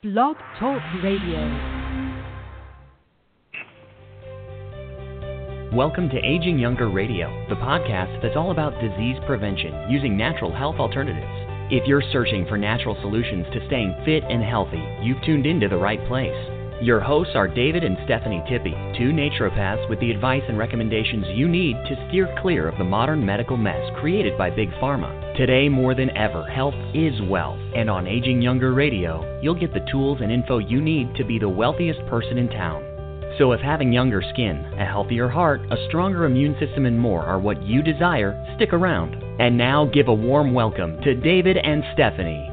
Blog Talk Radio. Welcome to Aging Younger Radio, the podcast that's all about disease prevention using natural health alternatives. If you're searching for natural solutions to staying fit and healthy, you've tuned into the right place. Your hosts are David and Stephanie Tippie, two naturopaths with the advice and recommendations you need to steer clear of the modern medical mess created by Big Pharma. Today, more than ever, health is wealth, and on Aging Younger Radio, you'll get the tools and info you need to be the wealthiest person in town. So if having younger skin, a healthier heart, a stronger immune system, and more are what you desire, stick around. And now give a warm welcome to David and Stephanie.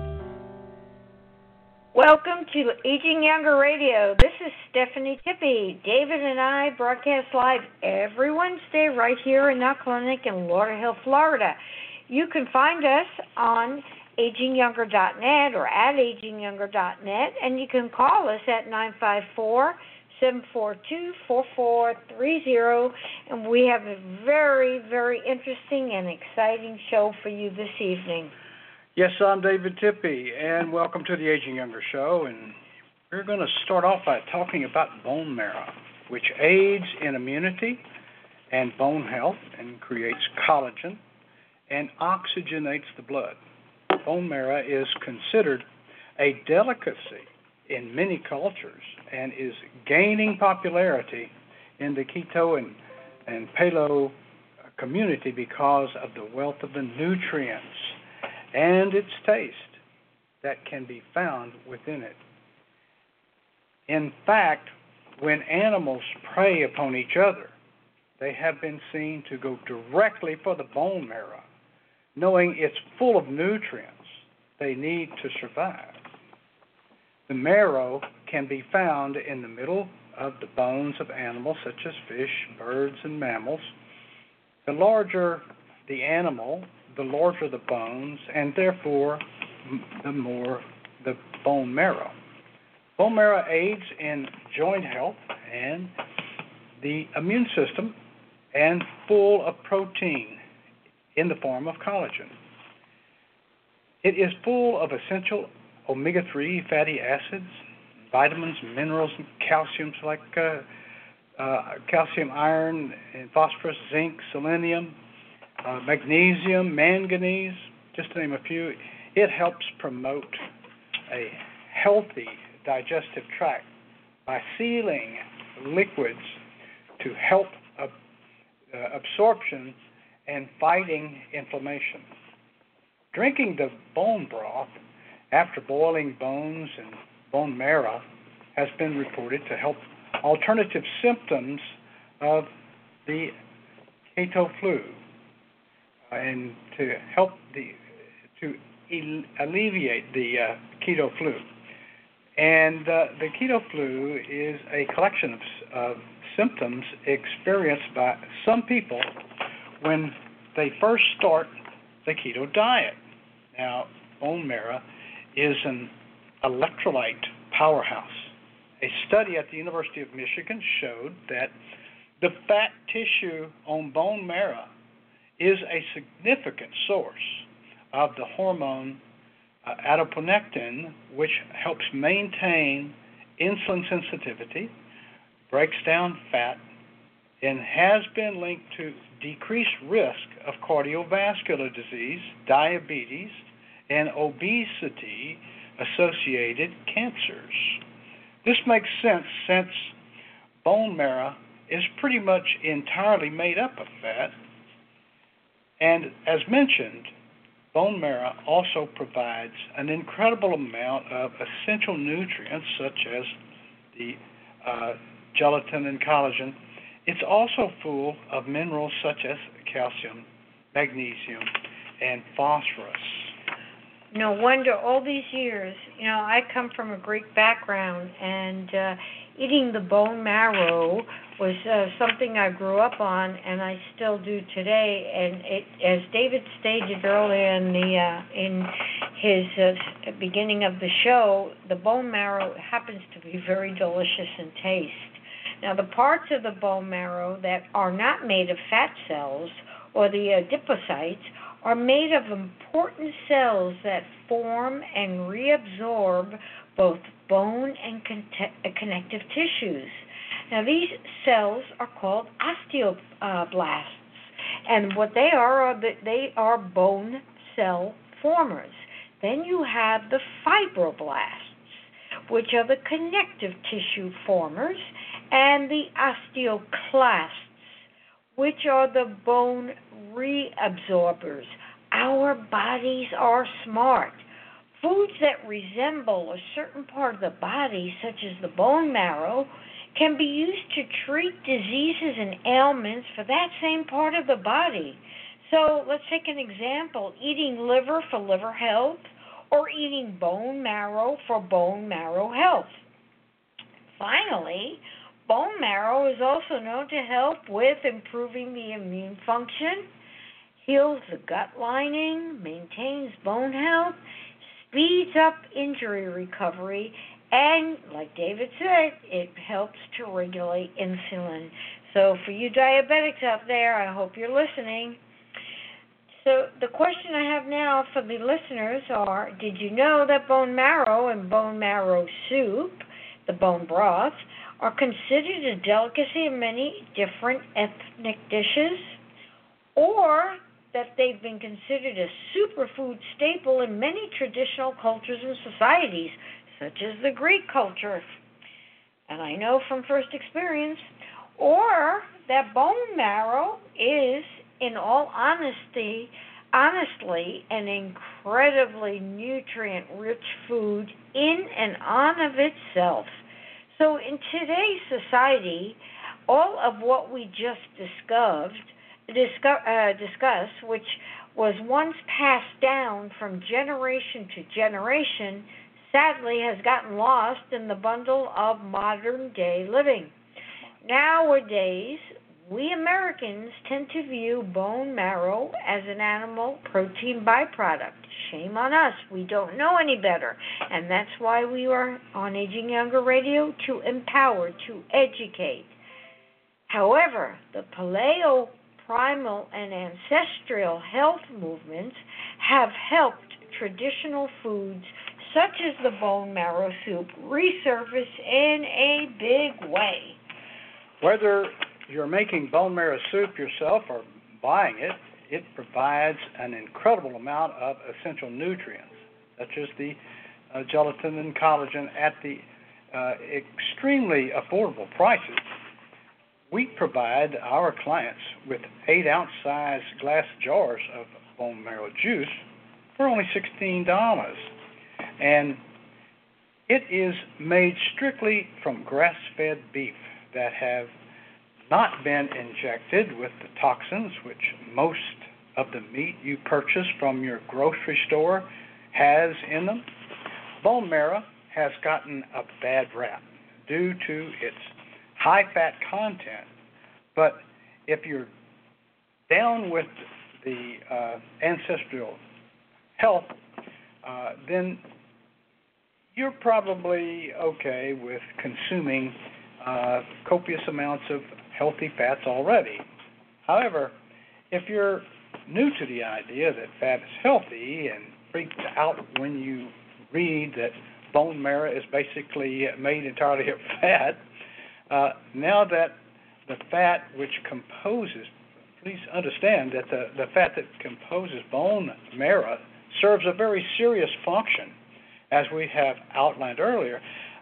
Welcome to Aging Younger Radio. This is Stephanie Tippie. David and I broadcast live every Wednesday right here in our clinic in Lauderhill, Florida. You can find us on agingyounger.net or at agingyounger.net, and you can call us at 954-742-4430, and we have a very, very interesting and exciting show for you this evening. Yes, I'm David Tippie, and welcome to the Aging Younger Show. And we're going to start off by talking about bone marrow, which aids in immunity and bone health and creates collagen and oxygenates the blood. Bone marrow is considered a delicacy in many cultures and is gaining popularity in the keto and paleo community because of the wealth of the nutrients and its taste that can be found within it. In fact, when animals prey upon each other, they have been seen to go directly for the bone marrow, knowing it's full of nutrients they need to survive. The marrow can be found in the middle of the bones of animals such as fish, birds, and mammals. The larger the animal, the larger the bones, and therefore the more the bone marrow. Bone marrow aids in joint health and the immune system and full of protein in the form of collagen. It is full of essential omega-3 fatty acids, vitamins, minerals, and calciums like calcium, iron, and phosphorus, zinc, selenium, magnesium, manganese, just to name a few. It helps promote a healthy digestive tract by sealing liquids to help absorption and fighting inflammation. Drinking the bone broth after boiling bones and bone marrow has been reported to help alternative symptoms of the keto flu and to help alleviate the keto flu. And the keto flu is a collection of symptoms experienced by some people when they first start the keto diet. Now, bone marrow is an electrolyte powerhouse. A study at the University of Michigan showed that the fat tissue on bone marrow is a significant source of the hormone adiponectin, which helps maintain insulin sensitivity, breaks down fat, and has been linked to decreased risk of cardiovascular disease, diabetes, and obesity-associated cancers. This makes sense since bone marrow is pretty much entirely made up of fat. And as mentioned, bone marrow also provides an incredible amount of essential nutrients such as the gelatin and collagen. It's also full of minerals such as calcium, magnesium, and phosphorus. No wonder all these years, I come from a Greek background, and eating the bone marrow was something I grew up on, and I still do today. And as David stated earlier in his beginning of the show, the bone marrow happens to be very delicious in taste. Now, the parts of the bone marrow that are not made of fat cells or the adipocytes are made of important cells that form and reabsorb both bone and connective tissues. Now, these cells are called osteoblasts, and what they are bone cell formers. Then you have the fibroblasts, which are the connective tissue formers, and the osteoclasts, which are the bone reabsorbers. Our bodies are smart. Foods that resemble a certain part of the body, such as the bone marrow, can be used to treat diseases and ailments for that same part of the body. So let's take an example, eating liver for liver health, or eating bone marrow for bone marrow health. Finally, bone marrow is also known to help with improving the immune function, heals the gut lining, maintains bone health, speeds up injury recovery, and, like David said, it helps to regulate insulin. So for you diabetics out there, I hope you're listening. So the question I have now for the listeners are, did you know that bone marrow and bone marrow soup, the bone broth, are considered a delicacy in many different ethnic dishes? Or that they've been considered a superfood staple in many traditional cultures and societies, such as the Greek culture, and I know from first experience, or that bone marrow is, in all honestly, an incredibly nutrient-rich food in and on of itself. So in today's society, all of what we just discussed, which was once passed down from generation to generation, sadly has gotten lost in the bundle of modern-day living. Nowadays, we Americans tend to view bone marrow as an animal protein byproduct. Shame on us. We don't know any better. And that's why we are on Aging Younger Radio, to empower, to educate. However, the paleo, primal, and ancestral health movements have helped traditional foods such as the bone marrow soup resurface in a big way. Whether you're making bone marrow soup yourself or buying it, it provides an incredible amount of essential nutrients, such as the gelatin and collagen at the extremely affordable prices. We provide our clients with 8-ounce size glass jars of bone marrow juice for only $16. And it is made strictly from grass-fed beef that have not been injected with the toxins which most of the meat you purchase from your grocery store has in them. Bone marrow has gotten a bad rap due to its high-fat content, but if you're down with the ancestral health, then you're probably okay with consuming copious amounts of healthy fats already. However, if you're new to the idea that fat is healthy and freaked out when you read that bone marrow is basically made entirely of fat, now that the fat which composes, please understand that the fat that composes bone marrow serves a very serious function, as we have outlined earlier.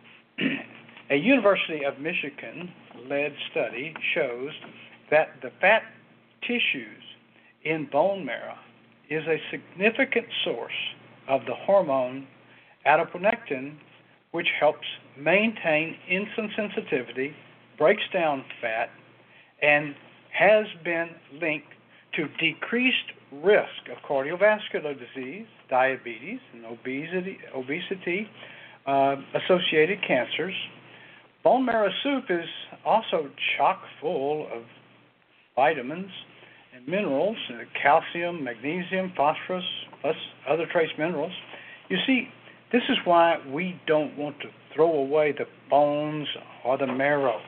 A University of Michigan-led study shows that the fat tissues in bone marrow is a significant source of the hormone adiponectin, which helps maintain insulin sensitivity, breaks down fat, and has been linked to decreased risk of cardiovascular disease, diabetes, and obesity, associated cancers. Bone marrow soup is also chock full of vitamins and minerals, calcium, magnesium, phosphorus, plus other trace minerals. You see, this is why we don't want to throw away the bones or the marrow.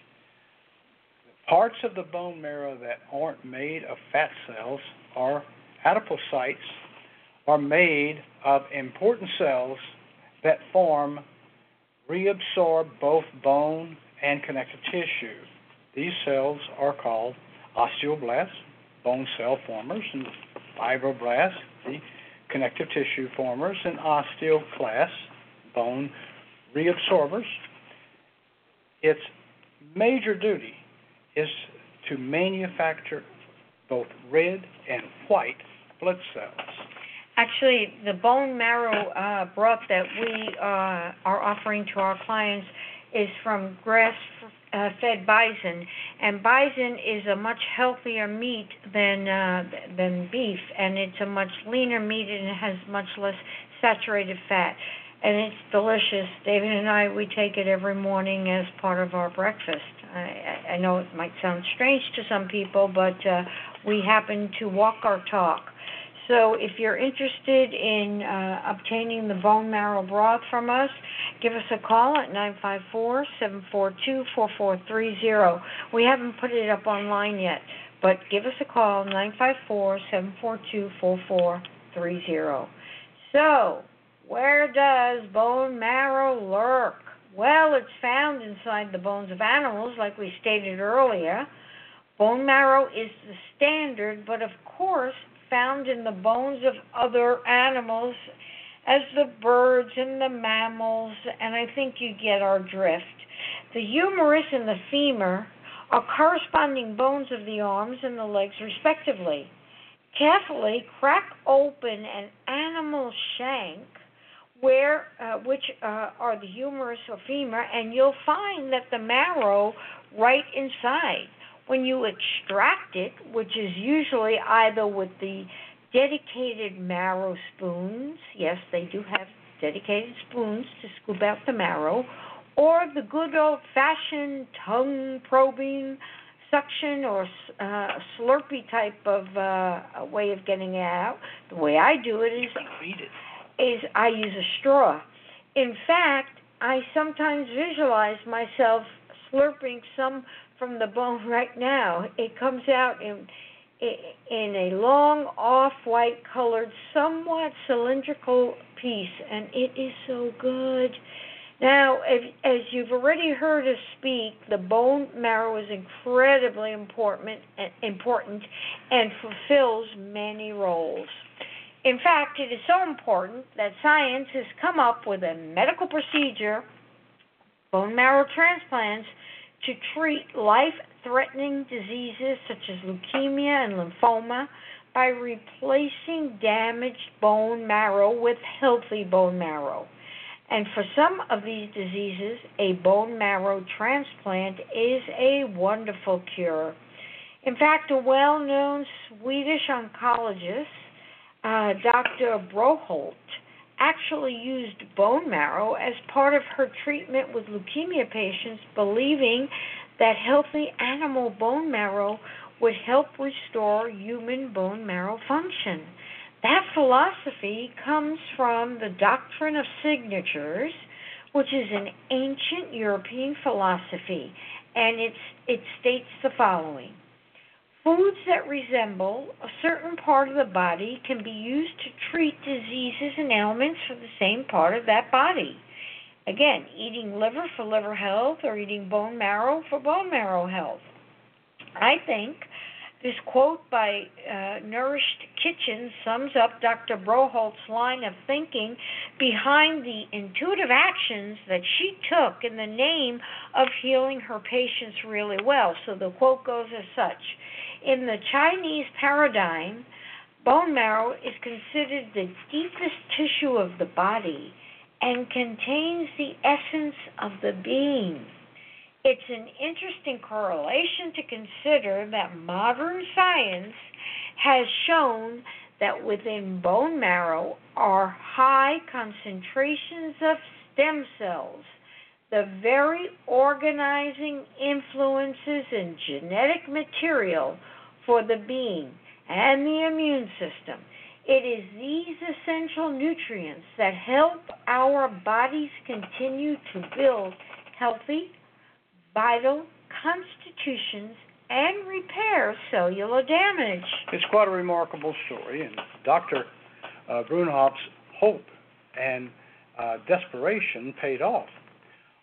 Parts of the bone marrow that aren't made of fat cells or adipocytes are made of important cells that form reabsorb both bone and connective tissue. These cells are called osteoblasts, bone cell formers, and fibroblasts, the connective tissue formers, and osteoclasts, bone reabsorbers. Its major duty is to manufacture both red and white blood cells. Actually, the bone marrow broth that we are offering to our clients is from grass-fed bison, and bison is a much healthier meat than beef, and it's a much leaner meat, and it has much less saturated fat, and it's delicious. David and I, we take it every morning as part of our breakfast. I know it might sound strange to some people, but we happen to walk our talk. So if you're interested in obtaining the bone marrow broth from us, give us a call at 954-742-4430. We haven't put it up online yet, but give us a call, 954-742-4430. So, where does bone marrow lurk? Well, it's found inside the bones of animals, like we stated earlier. Bone marrow is the standard, but of course, found in the bones of other animals as the birds and the mammals, and I think you get our drift. The humerus and the femur are corresponding bones of the arms and the legs respectively. Carefully crack open an animal shank which are the humerus or femur, and you'll find that the marrow right inside. When you extract it, which is usually either with the dedicated marrow spoons, yes, they do have dedicated spoons to scoop out the marrow, or the good old-fashioned tongue-probing suction or slurpy type of way of getting it out. The way I do it is I use a straw. In fact, I sometimes visualize myself slurping some from the bone right now. It comes out in a long, off-white colored, somewhat cylindrical piece, and it is so good. Now, as you've already heard us speak, the bone marrow is incredibly important and fulfills many roles. In fact, it is so important that science has come up with a medical procedure, bone marrow transplants, to treat life-threatening diseases such as leukemia and lymphoma by replacing damaged bone marrow with healthy bone marrow. And for some of these diseases, a bone marrow transplant is a wonderful cure. In fact, a well-known Swedish oncologist, Dr. Broholt, actually used bone marrow as part of her treatment with leukemia patients, believing that healthy animal bone marrow would help restore human bone marrow function. That philosophy comes from the doctrine of signatures, which is an ancient European philosophy, and it states the following. Foods that resemble a certain part of the body can be used to treat diseases and ailments for the same part of that body. Again, eating liver for liver health or eating bone marrow for bone marrow health. I think this quote by Nourished Kitchen sums up Dr. Broholt's line of thinking behind the intuitive actions that she took in the name of healing her patients really well. So the quote goes as such. In the Chinese paradigm, bone marrow is considered the deepest tissue of the body and contains the essence of the being. It's an interesting correlation to consider that modern science has shown that within bone marrow are high concentrations of stem cells, the very organizing influences in genetic material for the being and the immune system. It is these essential nutrients that help our bodies continue to build healthy, vital constitutions and repair cellular damage. It's quite a remarkable story, and Dr. Broholdt's hope and desperation paid off.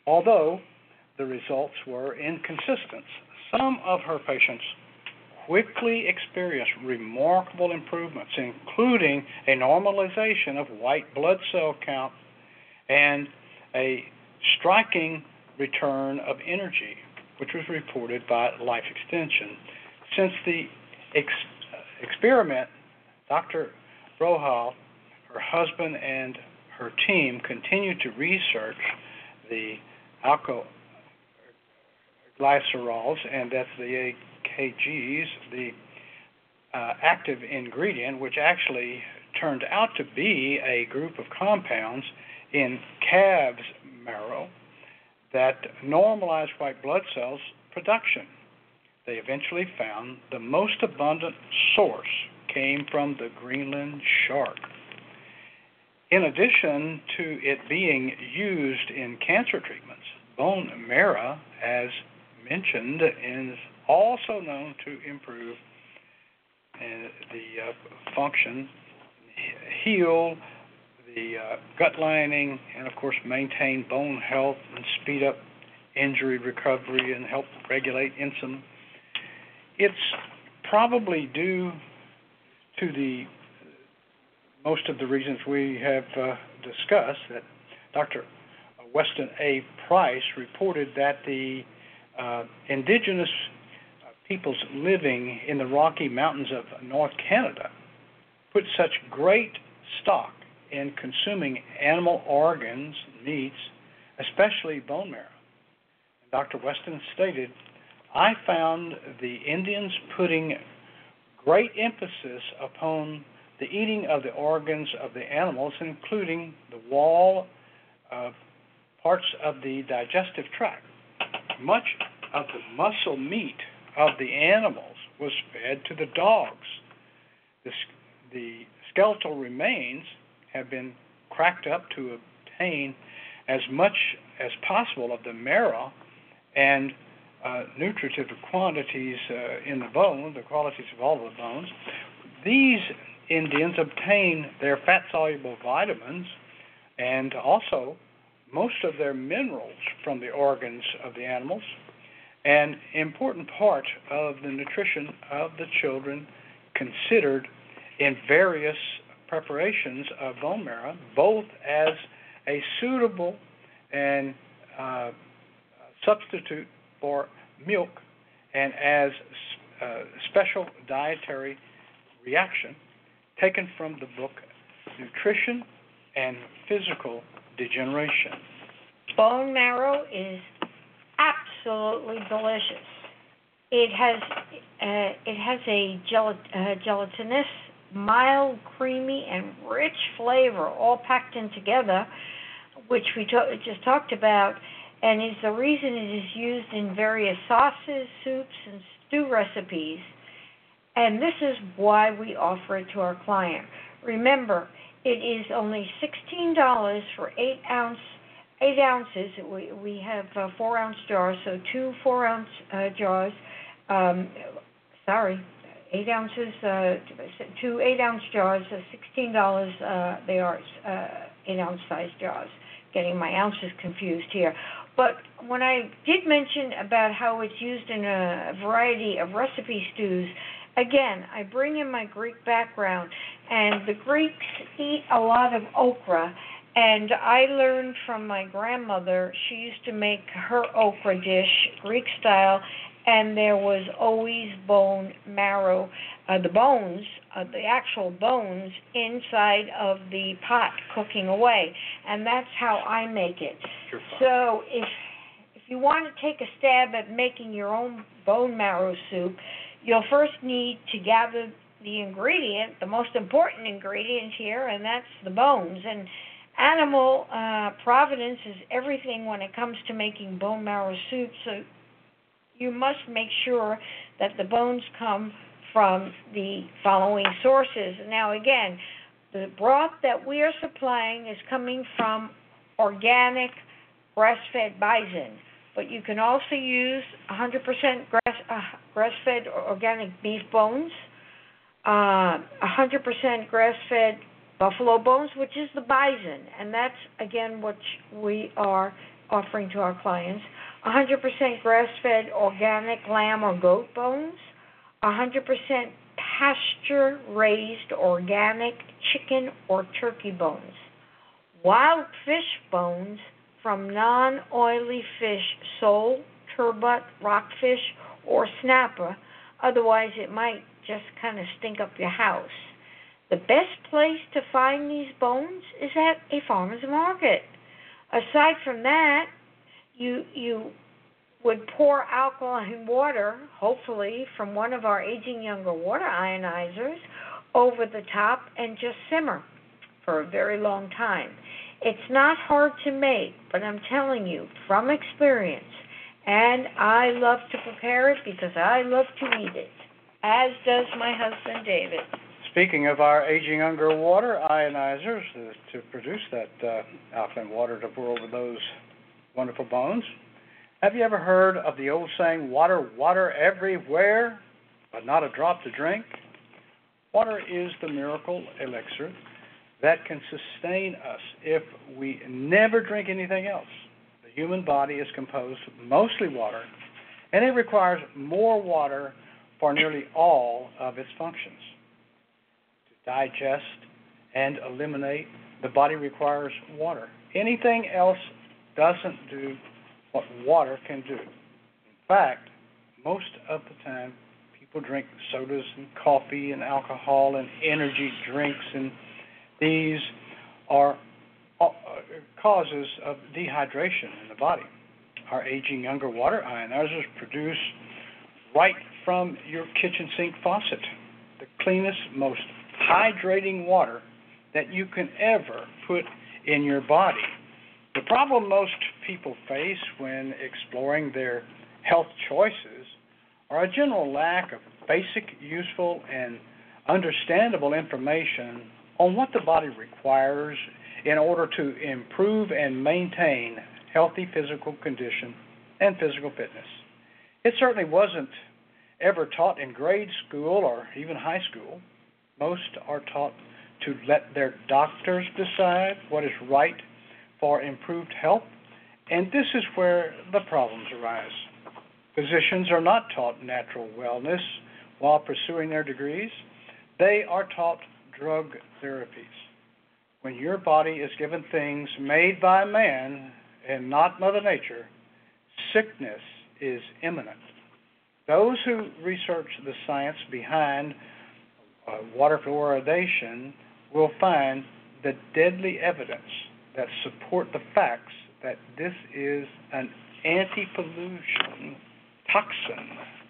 Although the results were inconsistent, some of her patients quickly experienced remarkable improvements, including a normalization of white blood cell count and a striking return of energy, which was reported by Life Extension. Since the experiment, Dr. Brohal, her husband, and her team continued to research the alkylglycerols, and that's the AKGs, the active ingredient, which actually turned out to be a group of compounds in calves' marrow that normalized white blood cells production. They eventually found the most abundant source came from the Greenland shark. In addition to it being used in cancer treatments, bone marrow, as mentioned, is also known to improve the function, heal the gut lining, and of course maintain bone health and speed up injury recovery and help regulate insulin. It's probably due to the most of the reasons we have discussed that Dr. Weston A. Price reported that the indigenous peoples living in the Rocky Mountains of North Canada put such great stock in consuming animal organs, meats, especially bone marrow. And Dr. Weston stated, I found the Indians putting great emphasis upon the eating of the organs of the animals, including the wall parts of the digestive tract. Much of the muscle meat of the animals was fed to the dogs. The skeletal remains have been cracked up to obtain as much as possible of the marrow and nutritive quantities in the bone, the qualities of all the bones. These Indians obtain their fat-soluble vitamins and also most of their minerals from the organs of the animals, an important part of the nutrition of the children considered in various preparations of bone marrow, both as a suitable and substitute for milk and as special dietary reaction taken from the book Nutrition and Physical Degeneration. Bone marrow is absolutely delicious. It has a gelatinous, mild, creamy, and rich flavor all packed in together, which we just talked about, and is the reason it is used in various sauces, soups, and stew recipes. And this is why we offer it to our client. Remember, it is only $16 for 8 ounces. We have 4-ounce jars, so 2 4-ounce jars. 8 ounces, 2 8-ounce jars, $16. They are 8-ounce size jars. Getting my ounces confused here. But when I did mention about how it's used in a variety of recipe stews, again, I bring in my Greek background, and the Greeks eat a lot of okra, and I learned from my grandmother, she used to make her okra dish, Greek style, and there was always bone marrow, the bones, the actual bones inside of the pot cooking away, and that's how I make it. So if you want to take a stab at making your own bone marrow soup, you'll first need to gather the ingredient, the most important ingredient here, and that's the bones. And animal provenance is everything when it comes to making bone marrow soup, so you must make sure that the bones come from the following sources. Now, again, the broth that we are supplying is coming from organic grass-fed bison, but you can also use 100% grass-fed organic beef bones, 100% grass-fed buffalo bones, which is the bison, and that's, again, what we are offering to our clients 100% grass-fed organic lamb or goat bones, 100% pasture-raised organic chicken or turkey bones, wild fish bones from non-oily fish, sole, turbot, rockfish, or snapper. Otherwise, it might just kind of stink up your house. The best place to find these bones is at a farmer's market. Aside from that, you would pour alkaline water, hopefully from one of our Aging Younger water ionizers, over the top and just simmer for a very long time. It's not hard to make, but I'm telling you from experience, and I love to prepare it because I love to eat it, as does my husband David. Speaking of our Aging Younger water ionizers, to produce that alkaline water to pour over those wonderful bones, have you ever heard of the old saying, water, water everywhere, but not a drop to drink? Water is the miracle elixir that can sustain us if we never drink anything else. The human body is composed of mostly water, and it requires more water for nearly all of its functions. To digest and eliminate, the body requires water. Anything else doesn't do what water can do. In fact, most of the time, people drink sodas and coffee and alcohol and energy drinks, and these are causes of dehydration in the body. Our Aging Younger water ionizers produce right from your kitchen sink faucet the cleanest, most hydrating water that you can ever put in your body. The problem most people face when exploring their health choices are a general lack of basic, useful, and understandable information on what the body requires in order to improve and maintain healthy physical condition and physical fitness. It certainly wasn't ever taught in grade school or even high school. Most are taught to let their doctors decide what is right for improved health, and this is where the problems arise. Physicians are not taught natural wellness while pursuing their degrees. They are taught drug therapies. When your body is given things made by man and not Mother Nature, sickness is imminent. Those who research the science behind water fluoridation will find the deadly evidence that support the facts that this is an anti-pollution toxin.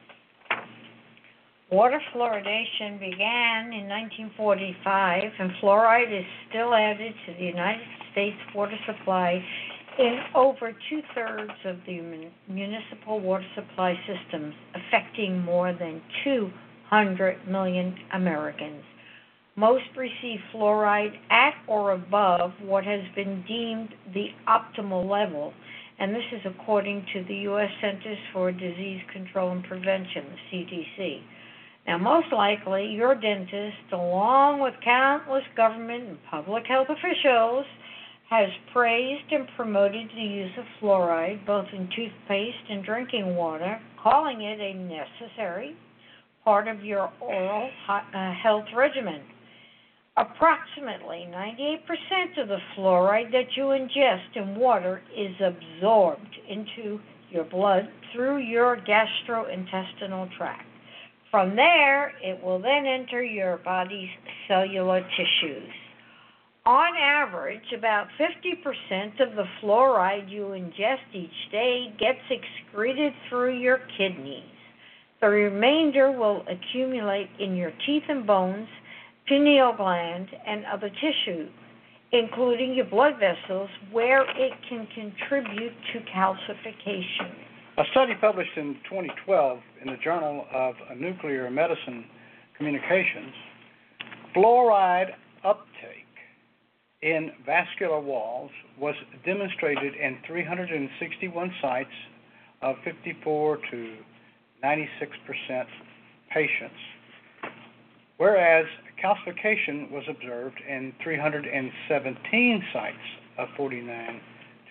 Water fluoridation began in 1945, and fluoride is still added to the United States water supply in over two-thirds of the municipal water supply systems, affecting more than 200 million Americans. Most receive fluoride at or above what has been deemed the optimal level, and this is according to the U.S. Centers for Disease Control and Prevention, the CDC. Now, most likely, your dentist, along with countless government and public health officials, has praised and promoted the use of fluoride both in toothpaste and drinking water, calling it a necessary part of your oral health regimen. Approximately 98% of the fluoride that you ingest in water is absorbed into your blood through your gastrointestinal tract. From there, it will then enter your body's cellular tissues. On average, about 50% of the fluoride you ingest each day gets excreted through your kidneys. The remainder will accumulate in your teeth and bones, pineal gland, and other tissues, including your blood vessels, where it can contribute to calcification. A study published in 2012 in the Journal of Nuclear Medicine Communications, fluoride uptake in vascular walls was demonstrated in 361 sites of 54 to 96% patients, whereas calcification was observed in 317 sites of 49 to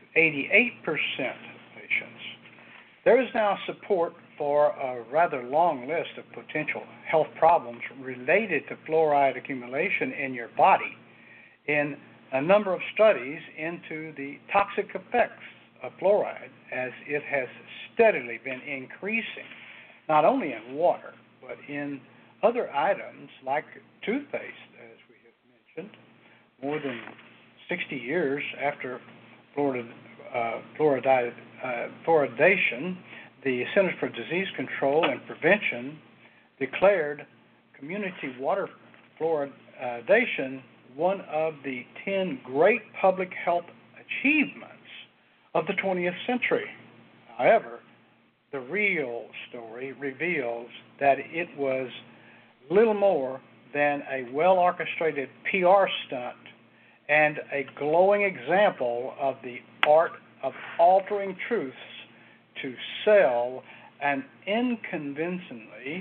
88% of patients. There is now support for a rather long list of potential health problems related to fluoride accumulation in your body in a number of studies into the toxic effects of fluoride as it has steadily been increasing, not only in water, but in other items like toothpaste, as we have mentioned. More than 60 years after fluoridation, the Centers for Disease Control and Prevention declared community water fluoridation one of the 10 great public health achievements of the 20th century. However, the real story reveals that it was little more than a well-orchestrated PR stunt and a glowing example of the art of altering truths to sell an inconventionally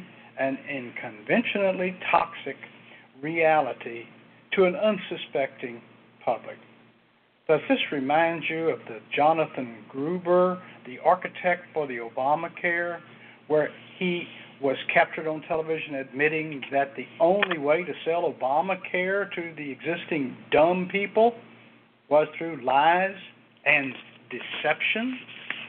toxic reality to an unsuspecting public. Does this remind you of the Jonathan Gruber, the architect for the Obamacare, where he was captured on television admitting that the only way to sell Obamacare to the existing dumb people was through lies and deception?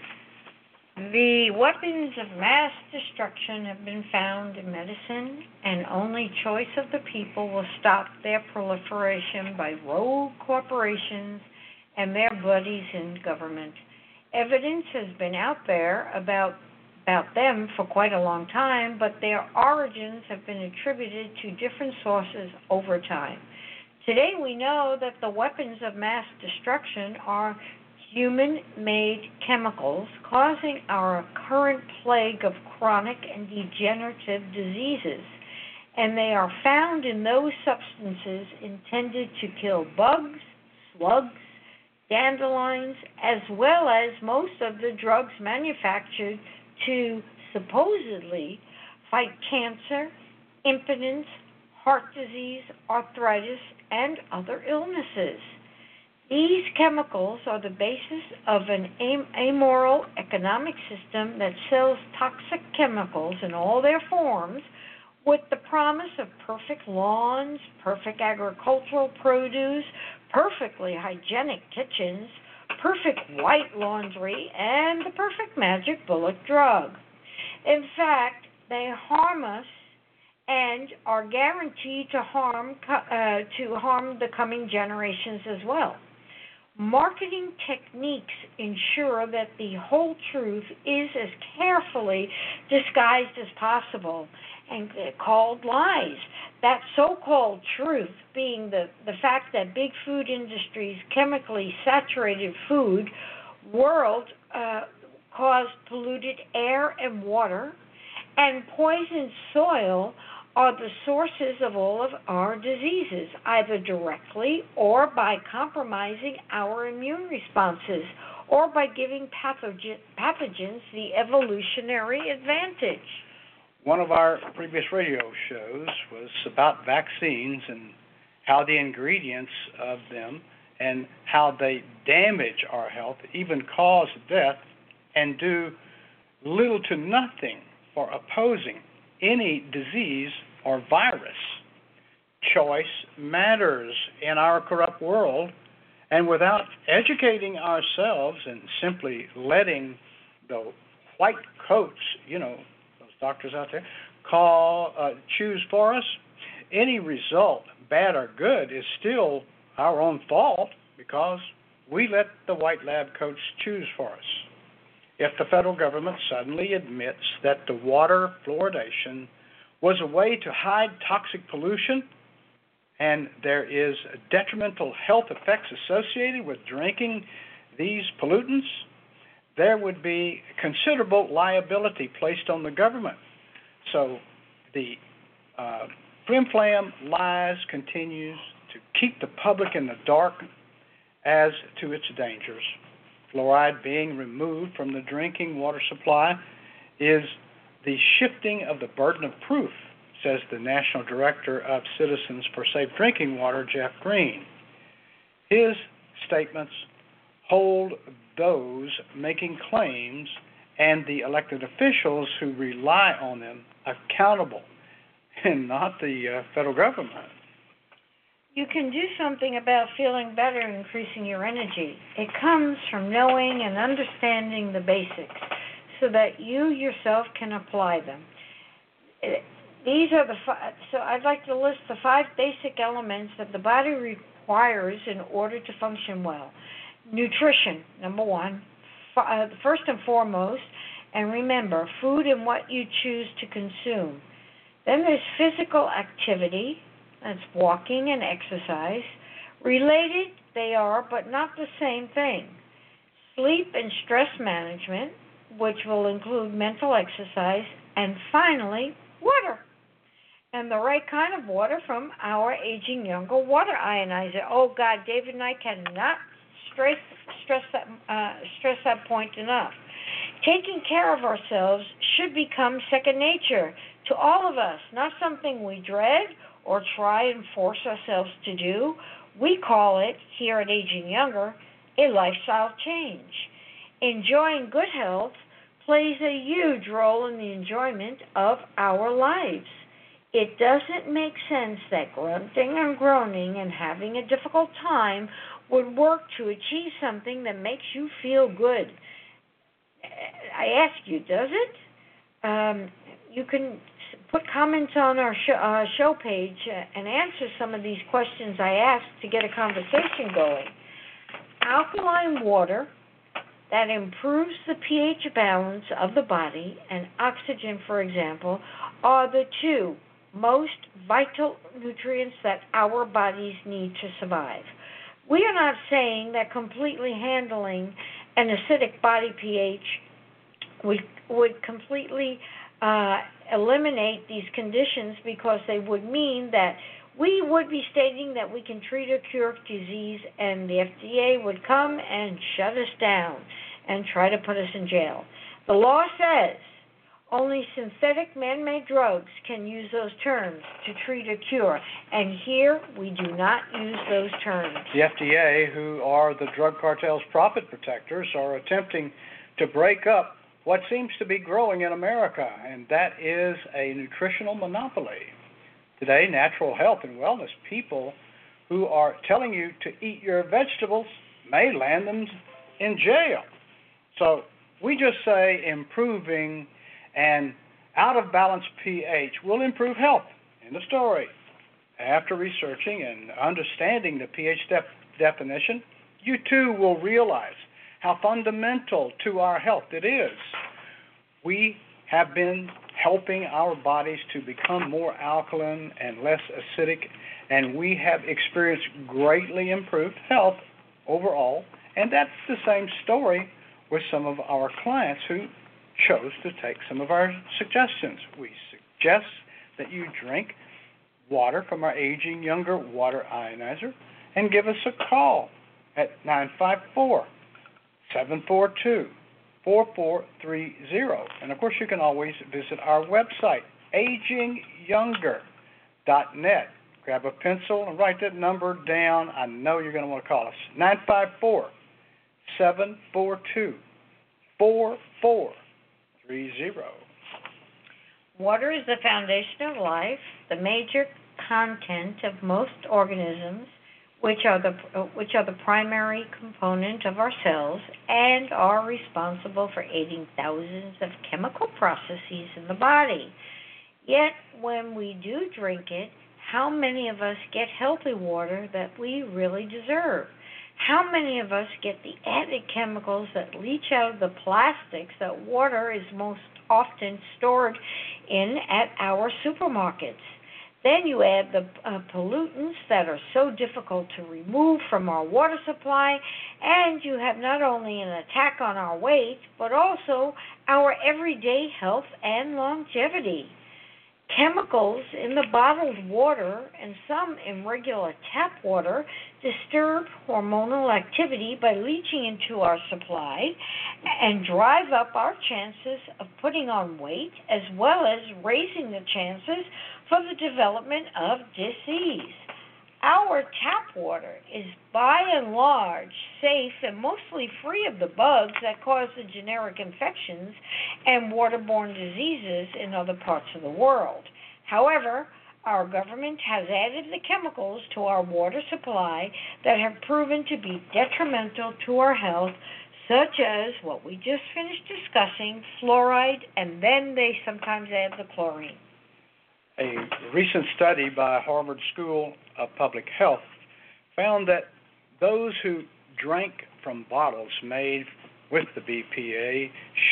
The weapons of mass destruction have been found in medicine, and only choice of the people will stop their proliferation by rogue corporations and their buddies in government. Evidence has been out there about them for quite a long time, but their origins have been attributed to different sources over time. Today we know that the weapons of mass destruction are human-made chemicals causing our current plague of chronic and degenerative diseases, and they are found in those substances intended to kill bugs, slugs, dandelions, as well as most of the drugs manufactured to supposedly fight cancer, impotence, heart disease, arthritis, and other illnesses. These chemicals are the basis of an amoral economic system that sells toxic chemicals in all their forms with the promise of perfect lawns, perfect agricultural produce, perfectly hygienic kitchens, perfect white laundry, and the perfect magic bullet drug. In fact, they harm us and are guaranteed to harm the coming generations as well. Marketing techniques ensure that the whole truth is as carefully disguised as possible and called lies. That so-called truth being the fact that big food industries' chemically saturated food world caused polluted air and water and poisoned soil are the sources of all of our diseases, either directly or by compromising our immune responses or by giving pathogens the evolutionary advantage. One of our previous radio shows was about vaccines and how the ingredients of them and how they damage our health, even cause death, and do little to nothing for opposing any disease or virus. Choice matters in our corrupt world, and without educating ourselves and simply letting the white coats, those doctors out there, choose for us, any result, bad or good, is still our own fault because we let the white lab coats choose for us. If the federal government suddenly admits that the water fluoridation was a way to hide toxic pollution and there is detrimental health effects associated with drinking these pollutants, there would be considerable liability placed on the government. So the flim-flam lies continues to keep the public in the dark as to its dangers. Fluoride being removed from the drinking water supply is the shifting of the burden of proof, says the National Director of Citizens for Safe Drinking Water, Jeff Green. His statements hold those making claims and the elected officials who rely on them accountable, and not the federal government. You can do something about feeling better and increasing your energy. It comes from knowing and understanding the basics so that you yourself can apply them. These are so I'd like to list the 5 basic elements that the body requires in order to function well. Nutrition, number 1, first and foremost, and remember, food and what you choose to consume. Then there's physical activity, that's walking and exercise. Related they are, but not the same thing. Sleep and stress management, which will include mental exercise, and finally, water. And the right kind of water from our Aging Younger water ionizer. Oh God, David and I cannot stress that point enough. Taking care of ourselves should become second nature to all of us, not something we dread or try and force ourselves to do. We call it, here at Aging Younger, a lifestyle change. Enjoying good health plays a huge role in the enjoyment of our lives. It doesn't make sense that grunting and groaning and having a difficult time would work to achieve something that makes you feel good. I ask you, does it? You can put comments on our show page and answer some of these questions I asked to get a conversation going. Alkaline water that improves the pH balance of the body, and oxygen, for example, are the 2 most vital nutrients that our bodies need to survive. We are not saying that completely handling an acidic body pH would completely eliminate these conditions, because they would mean that we would be stating that we can treat or cure disease, and the FDA would come and shut us down and try to put us in jail. The law says only synthetic man-made drugs can use those terms to treat or cure, and here we do not use those terms. The FDA, who are the drug cartel's profit protectors, are attempting to break up what seems to be growing in America, and that is a nutritional monopoly. Today, natural health and wellness people who are telling you to eat your vegetables may land them in jail. So we just say improving an out-of-balance pH will improve health. End of story. After researching and understanding the pH definition, you too will realize how fundamental to our health it is. We have been helping our bodies to become more alkaline and less acidic, and we have experienced greatly improved health overall, and that's the same story with some of our clients who chose to take some of our suggestions. We suggest that you drink water from our Aging Younger water ionizer and give us a call at 954-742-4430. And, of course, you can always visit our website, agingyounger.net. Grab a pencil and write that number down. I know you're going to want to call us. 954-742-4430. Water is the foundation of life, the major content of most organisms, which are the primary component of our cells and are responsible for aiding thousands of chemical processes in the body. Yet, when we do drink it, how many of us get healthy water that we really deserve? How many of us get the added chemicals that leach out of the plastics that water is most often stored in at our supermarkets? Then you add the pollutants that are so difficult to remove from our water supply, and you have not only an attack on our weight, but also our everyday health and longevity. Chemicals in the bottled water and some in regular tap water disturb hormonal activity by leaching into our supply and drive up our chances of putting on weight, as well as raising the chances for the development of disease. Our tap water is by and large safe and mostly free of the bugs that cause the generic infections and waterborne diseases in other parts of the world. However, our government has added the chemicals to our water supply that have proven to be detrimental to our health, such as what we just finished discussing, fluoride, and then they sometimes add the chlorine. A recent study by Harvard School of Public Health found that those who drank from bottles made with the BPA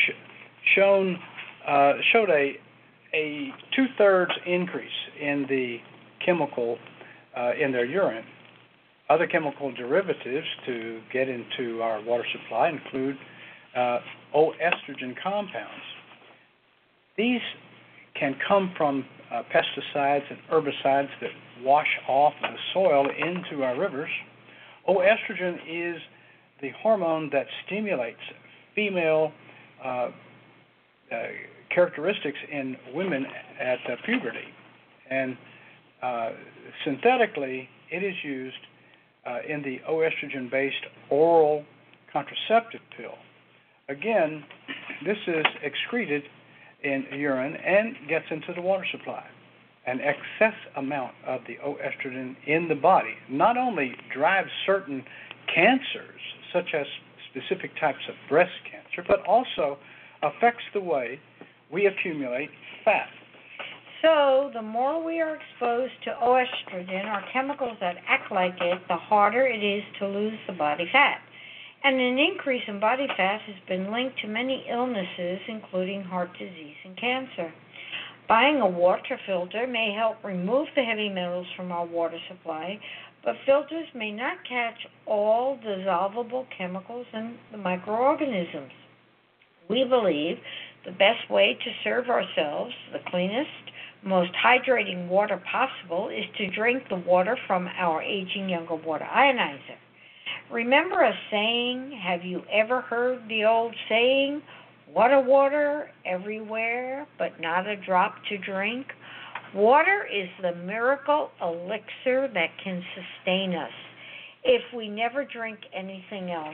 showed a 2/3 increase in the chemical in their urine. Other chemical derivatives to get into our water supply include O-estrogen compounds. These can come from pesticides and herbicides that wash off the soil into our rivers. O-estrogen is the hormone that stimulates female characteristics in women at puberty. And synthetically, it is used in the O-estrogen-based oral contraceptive pill. Again, this is excreted in urine and gets into the water supply. An excess amount of the O-estrogen in the body not only drives certain cancers, such as specific types of breast cancer, but also affects the way we accumulate fat. So, the more we are exposed to O-estrogen, or chemicals that act like it, the harder it is to lose the body fat. And an increase in body fat has been linked to many illnesses, including heart disease and cancer. Buying a water filter may help remove the heavy metals from our water supply, but filters may not catch all dissolvable chemicals and the microorganisms. We believe the best way to serve ourselves the cleanest, most hydrating water possible is to drink the water from our Aging Younger Water Ionizer. Remember a saying? Have you ever heard the old saying, water everywhere, but not a drop to drink? Water is the miracle elixir that can sustain us if we never drink anything else.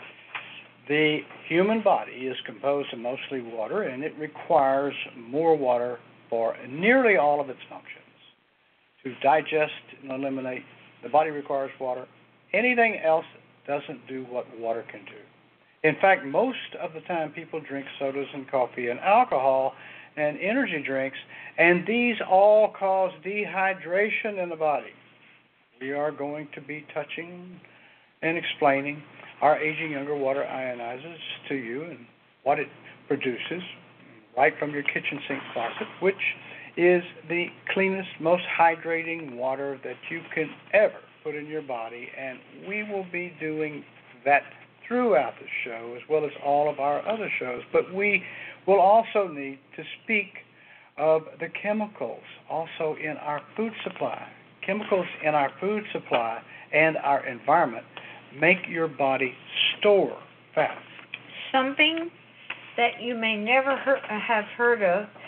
The human body is composed of mostly water, and it requires more water for nearly all of its functions. To digest and eliminate, the body requires water. Anything else doesn't do what water can do. In fact, most of the time people drink sodas and coffee and alcohol and energy drinks, and these all cause dehydration in the body. We are going to be touching and explaining our Aging Younger Water Ionizers to you and what it produces right from your kitchen sink faucet, which is the cleanest, most hydrating water that you can ever put in your body. And we will be doing that throughout the show as well as all of our other shows. But we will also need to speak of the chemicals also in our food supply. Chemicals in our food supply and our environment make your body store fat. Something that you may never have heard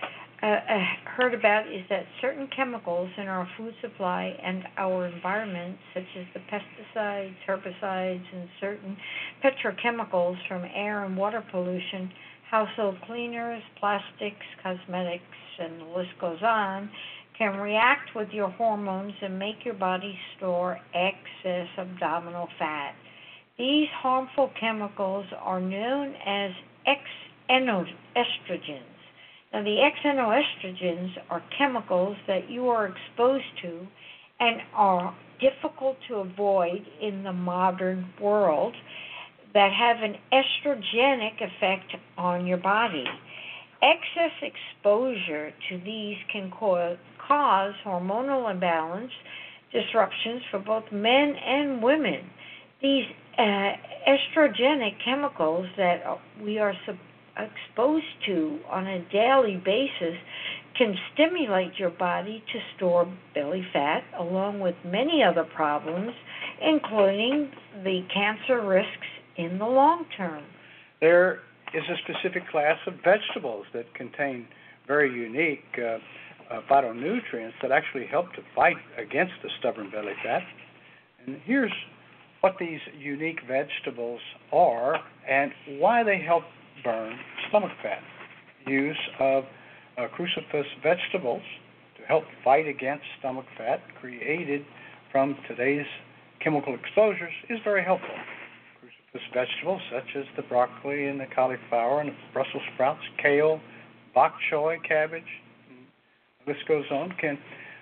about is that certain chemicals in our food supply and our environment, such as the pesticides, herbicides, and certain petrochemicals from air and water pollution, household cleaners, plastics, cosmetics, and the list goes on, can react with your hormones and make your body store excess abdominal fat. These harmful chemicals are known as xenoestrogens. Now, the xenoestrogens are chemicals that you are exposed to and are difficult to avoid in the modern world that have an estrogenic effect on your body. Excess exposure to these can cause hormonal imbalance, disruptions for both men and women. These estrogenic chemicals that we are exposed to on a daily basis can stimulate your body to store belly fat, along with many other problems, including the cancer risks in the long term. There is a specific class of vegetables that contain very unique phytonutrients that actually help to fight against the stubborn belly fat. And here's what these unique vegetables are and why they help burn stomach fat. Use of crucifix vegetables to help fight against stomach fat created from today's chemical exposures is very helpful. Crucifix vegetables such as the broccoli and the cauliflower and the Brussels sprouts, kale, bok choy, cabbage, the list goes on, can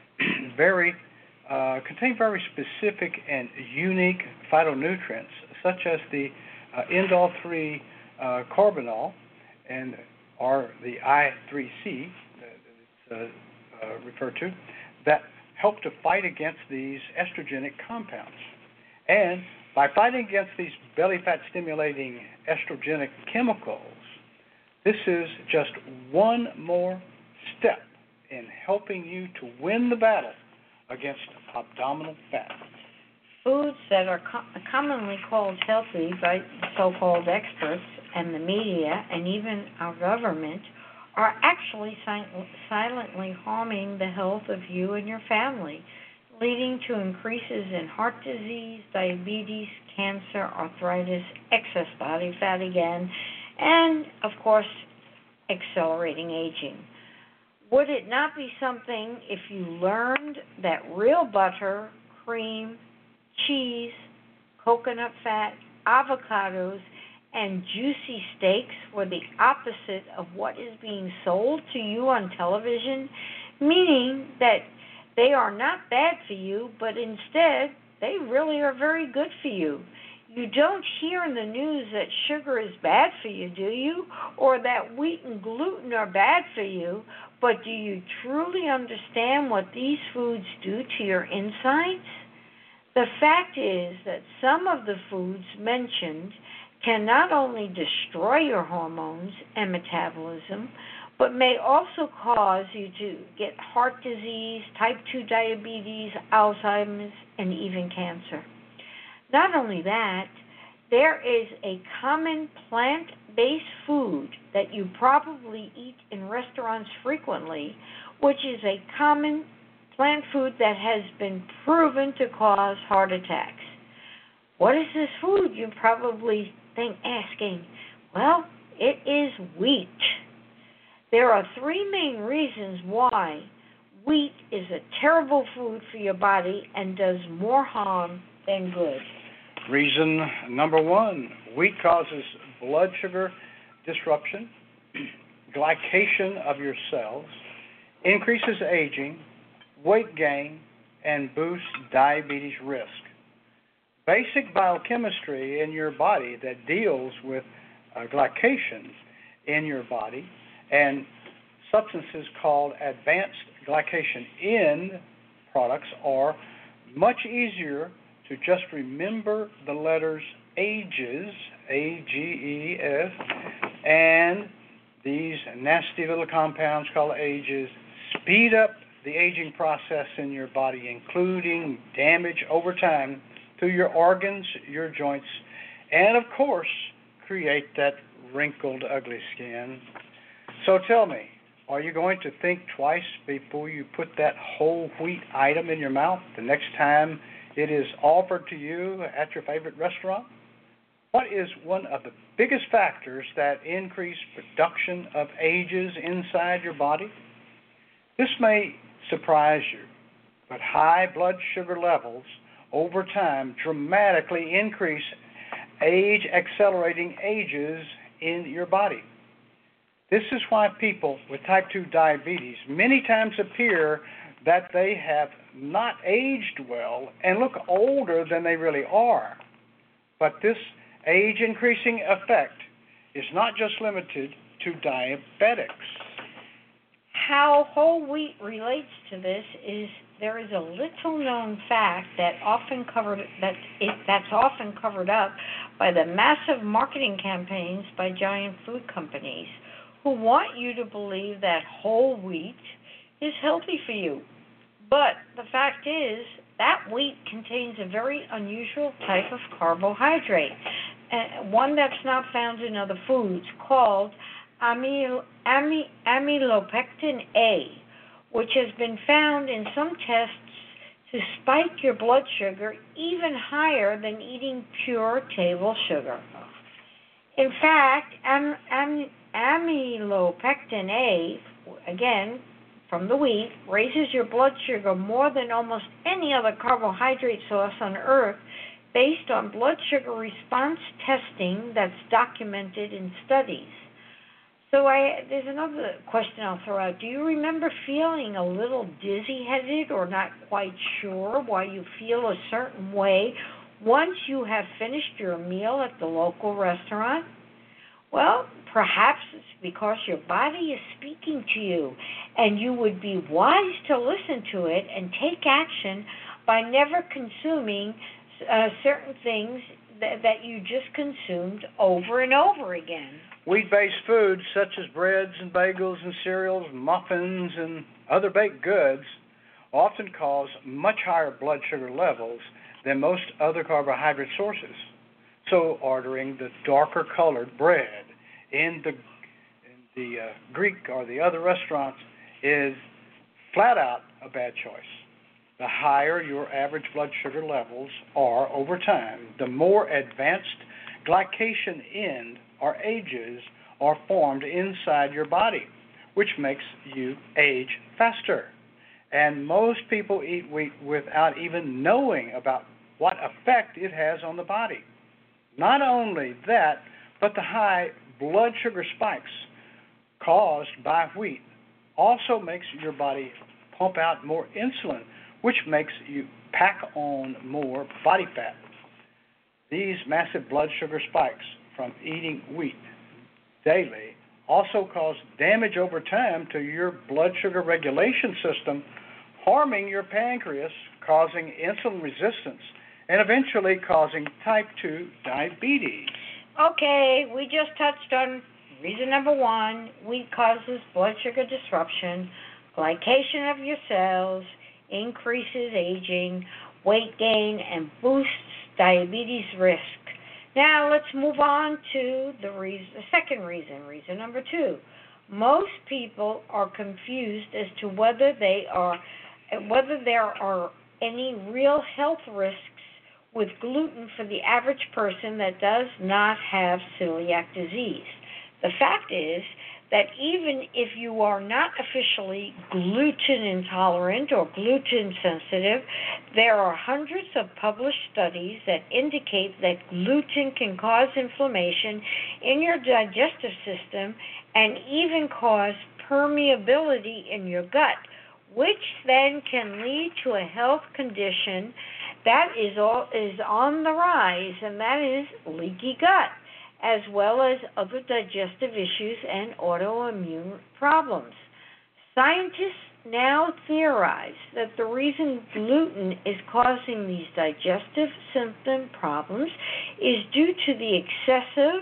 contain very specific and unique phytonutrients such as the indole-3 carbinol or the I3C that it's referred to, that help to fight against these estrogenic compounds. And by fighting against these belly fat stimulating estrogenic chemicals, this is just one more step in helping you to win the battle against abdominal fat. Foods that are commonly called healthy by so-called experts and the media and even our government are actually silently harming the health of you and your family, leading to increases in heart disease, diabetes, cancer, arthritis, excess body fat again, and, of course, accelerating aging. Would it not be something if you learned that real butter, cream, cheese, coconut fat, avocados, and juicy steaks were the opposite of what is being sold to you on television, meaning that they are not bad for you, but instead they really are very good for you? You don't hear in the news that sugar is bad for you, do you? Or that wheat and gluten are bad for you, but do you truly understand what these foods do to your insides? The fact is that some of the foods mentioned can not only destroy your hormones and metabolism, but may also cause you to get heart disease, type 2 diabetes, Alzheimer's, and even cancer. Not only that, there is a common plant-based food that you probably eat in restaurants frequently, which is a common plant food that has been proven to cause heart attacks. What is this food? You're probably asking. Well, it is wheat. There are three main reasons why wheat is a terrible food for your body and does more harm than good. Reason number one, wheat causes blood sugar disruption, glycation of your cells, increases aging, weight gain, and boosts diabetes risk. Basic biochemistry in your body that deals with glycations in your body and substances called advanced glycation in products are much easier to just remember the letters AGES, AGES, and these nasty little compounds called AGES speed up the aging process in your body, including damage over time to your organs, your joints, and of course, create that wrinkled, ugly skin. So tell me, are you going to think twice before you put that whole wheat item in your mouth the next time it is offered to you at your favorite restaurant? What is one of the biggest factors that increase production of AGEs inside your body? This may surprise you, but high blood sugar levels over time dramatically increase age-accelerating AGEs in your body. This is why people with type 2 diabetes many times appear that they have not aged well and look older than they really are. But this age-increasing effect is not just limited to diabetics. How whole wheat relates to this is there is a little-known fact that's often covered up by the massive marketing campaigns by giant food companies who want you to believe that whole wheat is healthy for you. But the fact is that wheat contains a very unusual type of carbohydrate, one that's not found in other foods, called amylopectin A, which has been found in some tests to spike your blood sugar even higher than eating pure table sugar. In fact, amylopectin A, again from the wheat, raises your blood sugar more than almost any other carbohydrate source on earth based on blood sugar response testing that's documented in studies. So there's another question I'll throw out. Do you remember feeling a little dizzy-headed or not quite sure why you feel a certain way once you have finished your meal at the local restaurant? Well, perhaps it's because your body is speaking to you, and you would be wise to listen to it and take action by never consuming certain things that you just consumed over and over again. Wheat-based foods such as breads and bagels and cereals, muffins, and other baked goods often cause much higher blood sugar levels than most other carbohydrate sources. So ordering the darker colored bread in the Greek or the other restaurants is flat out a bad choice. The higher your average blood sugar levels are over time, the more advanced glycation end or ages are formed inside your body, which makes you age faster. And most people eat wheat without even knowing about what effect it has on the body. Not only that, but the high blood sugar spikes caused by wheat also makes your body pump out more insulin, which makes you pack on more body fat. These massive blood sugar spikes from eating wheat daily also cause damage over time to your blood sugar regulation system, harming your pancreas, causing insulin resistance, and eventually causing type 2 diabetes. Okay, we just touched on reason number 1. Wheat causes blood sugar disruption, glycation of your cells, increases aging, weight gain, and boosts diabetes risk. Now let's move on to the second reason number 2. Most people are confused as to whether there are any real health risks with gluten for the average person that does not have celiac disease. The fact is that even if you are not officially gluten intolerant or gluten sensitive, there are hundreds of published studies that indicate that gluten can cause inflammation in your digestive system and even cause permeability in your gut, which then can lead to a health condition that is on the rise, and that is leaky gut, as well as other digestive issues and autoimmune problems. Scientists now theorize that the reason gluten is causing these digestive symptom problems is due to the excessive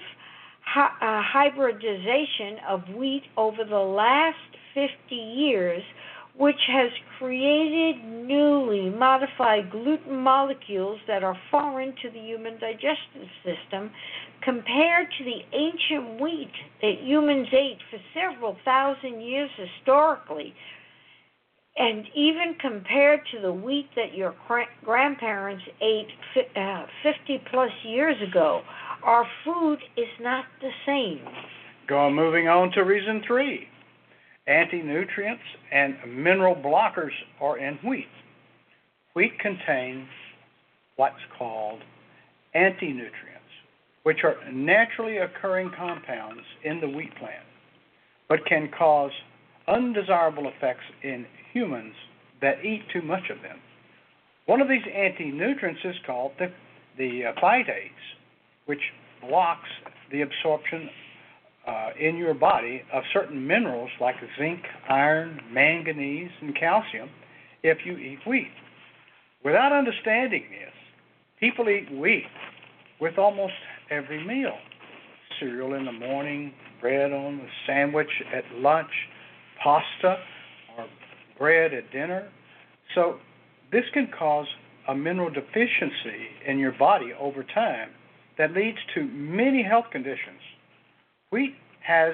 hybridization of wheat over the last 50 years, which has created newly modified gluten molecules that are foreign to the human digestive system compared to the ancient wheat that humans ate for several thousand years historically, and even compared to the wheat that your grandparents ate 50 plus years ago. Our food is not the same. Moving on to reason 3. Anti-nutrients and mineral blockers are in wheat. Wheat contains what's called anti-nutrients, which are naturally occurring compounds in the wheat plant, but can cause undesirable effects in humans that eat too much of them. One of these anti-nutrients is called the phytates, which blocks the absorption in your body of certain minerals like zinc, iron, manganese, and calcium if you eat wheat. Without understanding this, people eat wheat with almost every meal. Cereal in the morning, bread on the sandwich at lunch, pasta or bread at dinner. So this can cause a mineral deficiency in your body over time that leads to many health conditions. Wheat has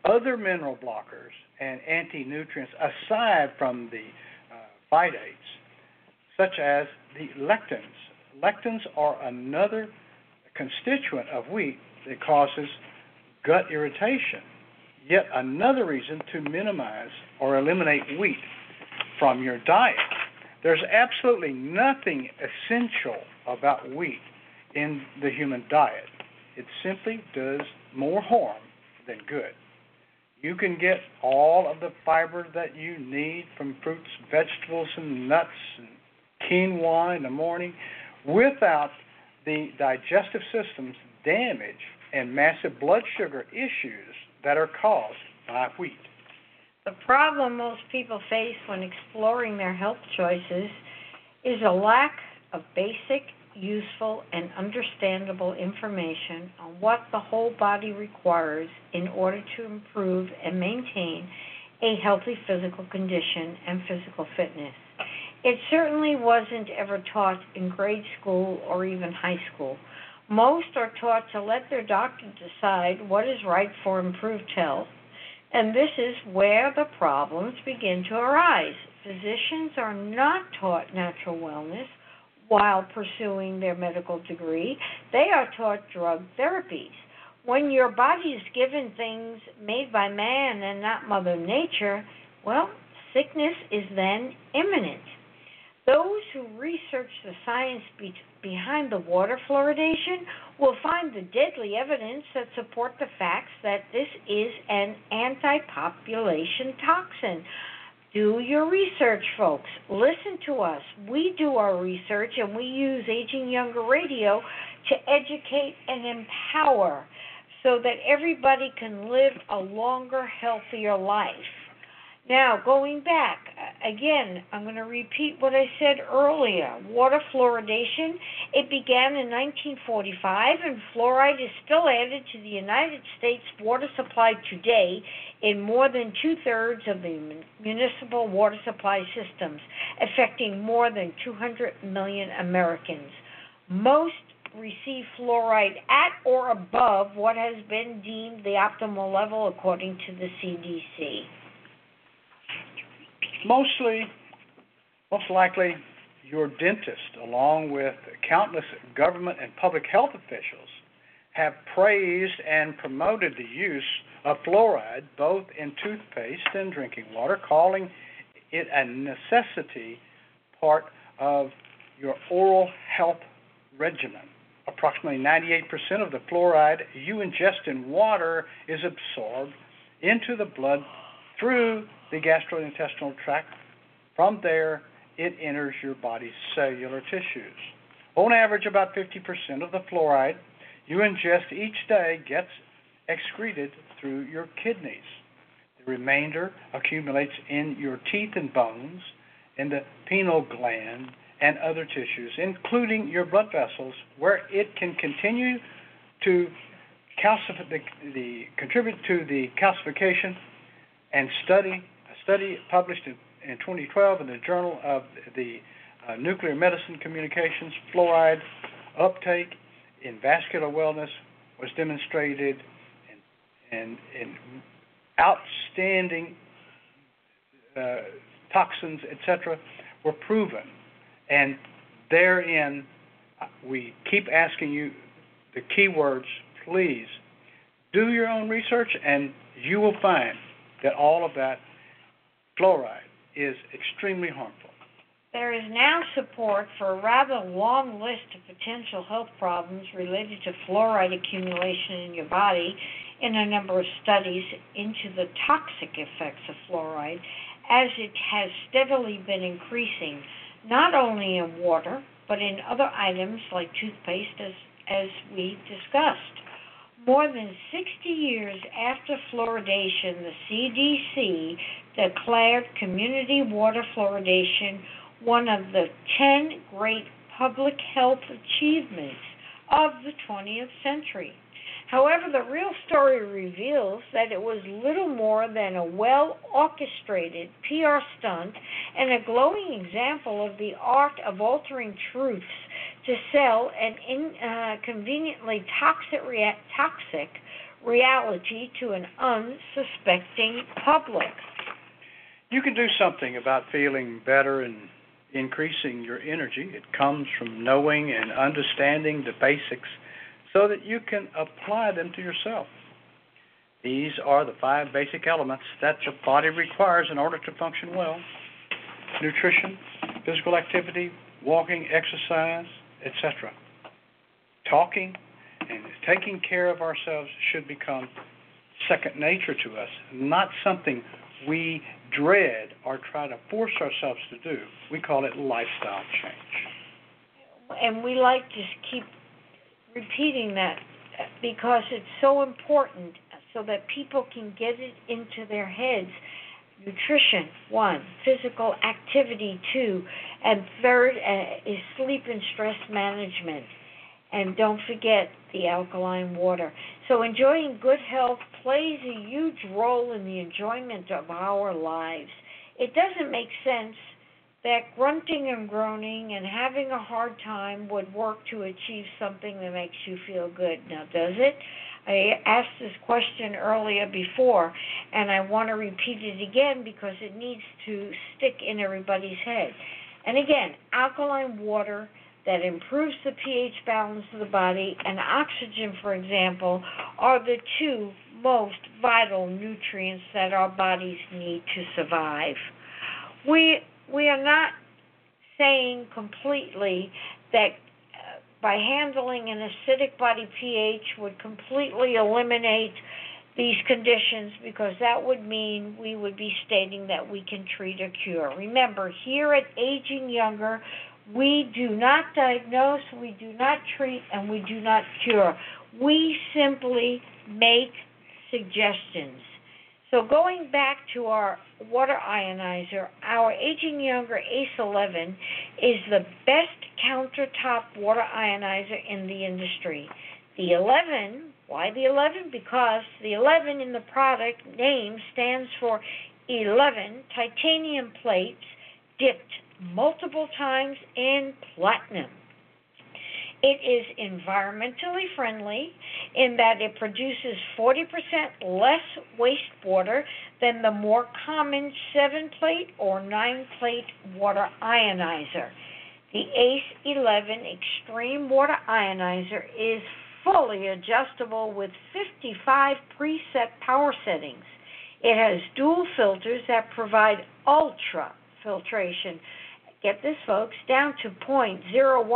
other mineral blockers and anti-nutrients aside from the phytates, such as the lectins. Lectins are another constituent of wheat that causes gut irritation. Yet another reason to minimize or eliminate wheat from your diet. There's absolutely nothing essential about wheat in the human diet. It simply does more harm than good. You can get all of the fiber that you need from fruits, vegetables, and nuts and quinoa in the morning without the digestive system's damage and massive blood sugar issues that are caused by wheat. The problem most people face when exploring their health choices is a lack of basic, useful, and understandable information on what the whole body requires in order to improve and maintain a healthy physical condition and physical fitness. It certainly wasn't ever taught in grade school or even high school. Most are taught to let their doctor decide what is right for improved health, and this is where the problems begin to arise. Physicians are not taught natural wellness while pursuing their medical degree. They are taught drug therapies. When your body is given things made by man and not Mother Nature, well, sickness is then imminent. Those who research the science behind the water fluoridation will find the deadly evidence that support the facts that this is an anti-population toxin. Do your research, folks. Listen to us. We do our research, and we use Aging Younger Radio to educate and empower so that everybody can live a longer, healthier life. Now, going back, again, I'm going to repeat what I said earlier. Water fluoridation, it began in 1945, and fluoride is still added to the United States water supply today in more than two-thirds of the municipal water supply systems, affecting more than 200 million Americans. Most receive fluoride at or above what has been deemed the optimal level according to the CDC. Most likely, your dentist, along with countless government and public health officials, have praised and promoted the use of fluoride both in toothpaste and drinking water, calling it a necessity part of your oral health regimen. Approximately 98% of the fluoride you ingest in water is absorbed into the blood through the gastrointestinal tract. From there, it enters your body's cellular tissues. On average, about 50% of the fluoride you ingest each day gets excreted through your kidneys. The remainder accumulates in your teeth and bones, in the pineal gland, and other tissues, including your blood vessels, where it can continue to contribute to the calcification. And a study published in 2012 in the Journal of the Nuclear Medicine Communications, fluoride uptake in vascular wellness was demonstrated, and outstanding toxins, etc., were proven. And therein, we keep asking you the key words. Please do your own research, and you will find that all of that fluoride is extremely harmful. There is now support for a rather long list of potential health problems related to fluoride accumulation in your body in a number of studies into the toxic effects of fluoride, as it has steadily been increasing, not only in water, but in other items like toothpaste, as we discussed. More than 60 years after fluoridation, the CDC declared community water fluoridation one of the 10 great public health achievements of the 20th century. However, the real story reveals that it was little more than a well-orchestrated PR stunt and a glowing example of the art of altering truths to sell an inconveniently toxic reality to an unsuspecting public. You can do something about feeling better and increasing your energy. It comes from knowing and understanding the basics so that you can apply them to yourself. These are the 5 basic elements that your body requires in order to function well: nutrition, physical activity, walking, exercise, etc. Talking and taking care of ourselves should become second nature to us, not something we dread or try to force ourselves to do. We call it lifestyle change. And we like to keep repeating that because it's so important so that people can get it into their heads. Nutrition, 1. Physical activity, 2. And 3rd is sleep and stress management. And don't forget the alkaline water. So enjoying good health plays a huge role in the enjoyment of our lives. It doesn't make sense that grunting and groaning and having a hard time would work to achieve something that makes you feel good. Now, does it? I asked this question earlier before, and I want to repeat it again because it needs to stick in everybody's head. And again, alkaline water that improves the pH balance of the body, and oxygen, for example, are the 2 most vital nutrients that our bodies need to survive. We are not saying completely that by handling an acidic body pH would completely eliminate these conditions, because that would mean we would be stating that we can treat or cure. Remember, here at Aging Younger, we do not diagnose, we do not treat, and we do not cure. We simply make suggestions. So going back to our water ionizer, our Aging Younger ACE 11 is the best countertop water ionizer in the industry. The 11, why the 11? Because the 11 in the product name stands for 11 titanium plates dipped multiple times in platinum. It is environmentally friendly in that it produces 40% less wastewater than the more common 7-plate or 9-plate water ionizer. The ACE 11 Extreme Water Ionizer is fully adjustable with 55 preset power settings. It has dual filters that provide ultra filtration. Get this, folks, down to 0.01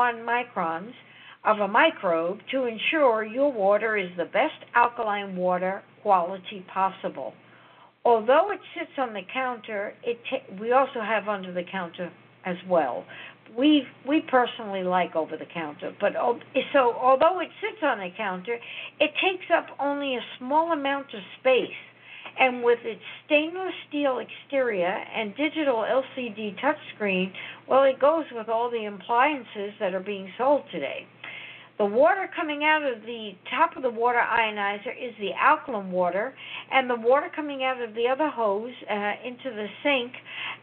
microns of a microbe to ensure your water is the best alkaline water quality possible. Although it sits on the counter, we also have under the counter as well. We personally like over the counter, but so although it sits on the counter, it takes up only a small amount of space. And with its stainless steel exterior and digital LCD touchscreen, well, it goes with all the appliances that are being sold today. The water coming out of the top of the water ionizer is the alkaline water, and the water coming out of the other hose into the sink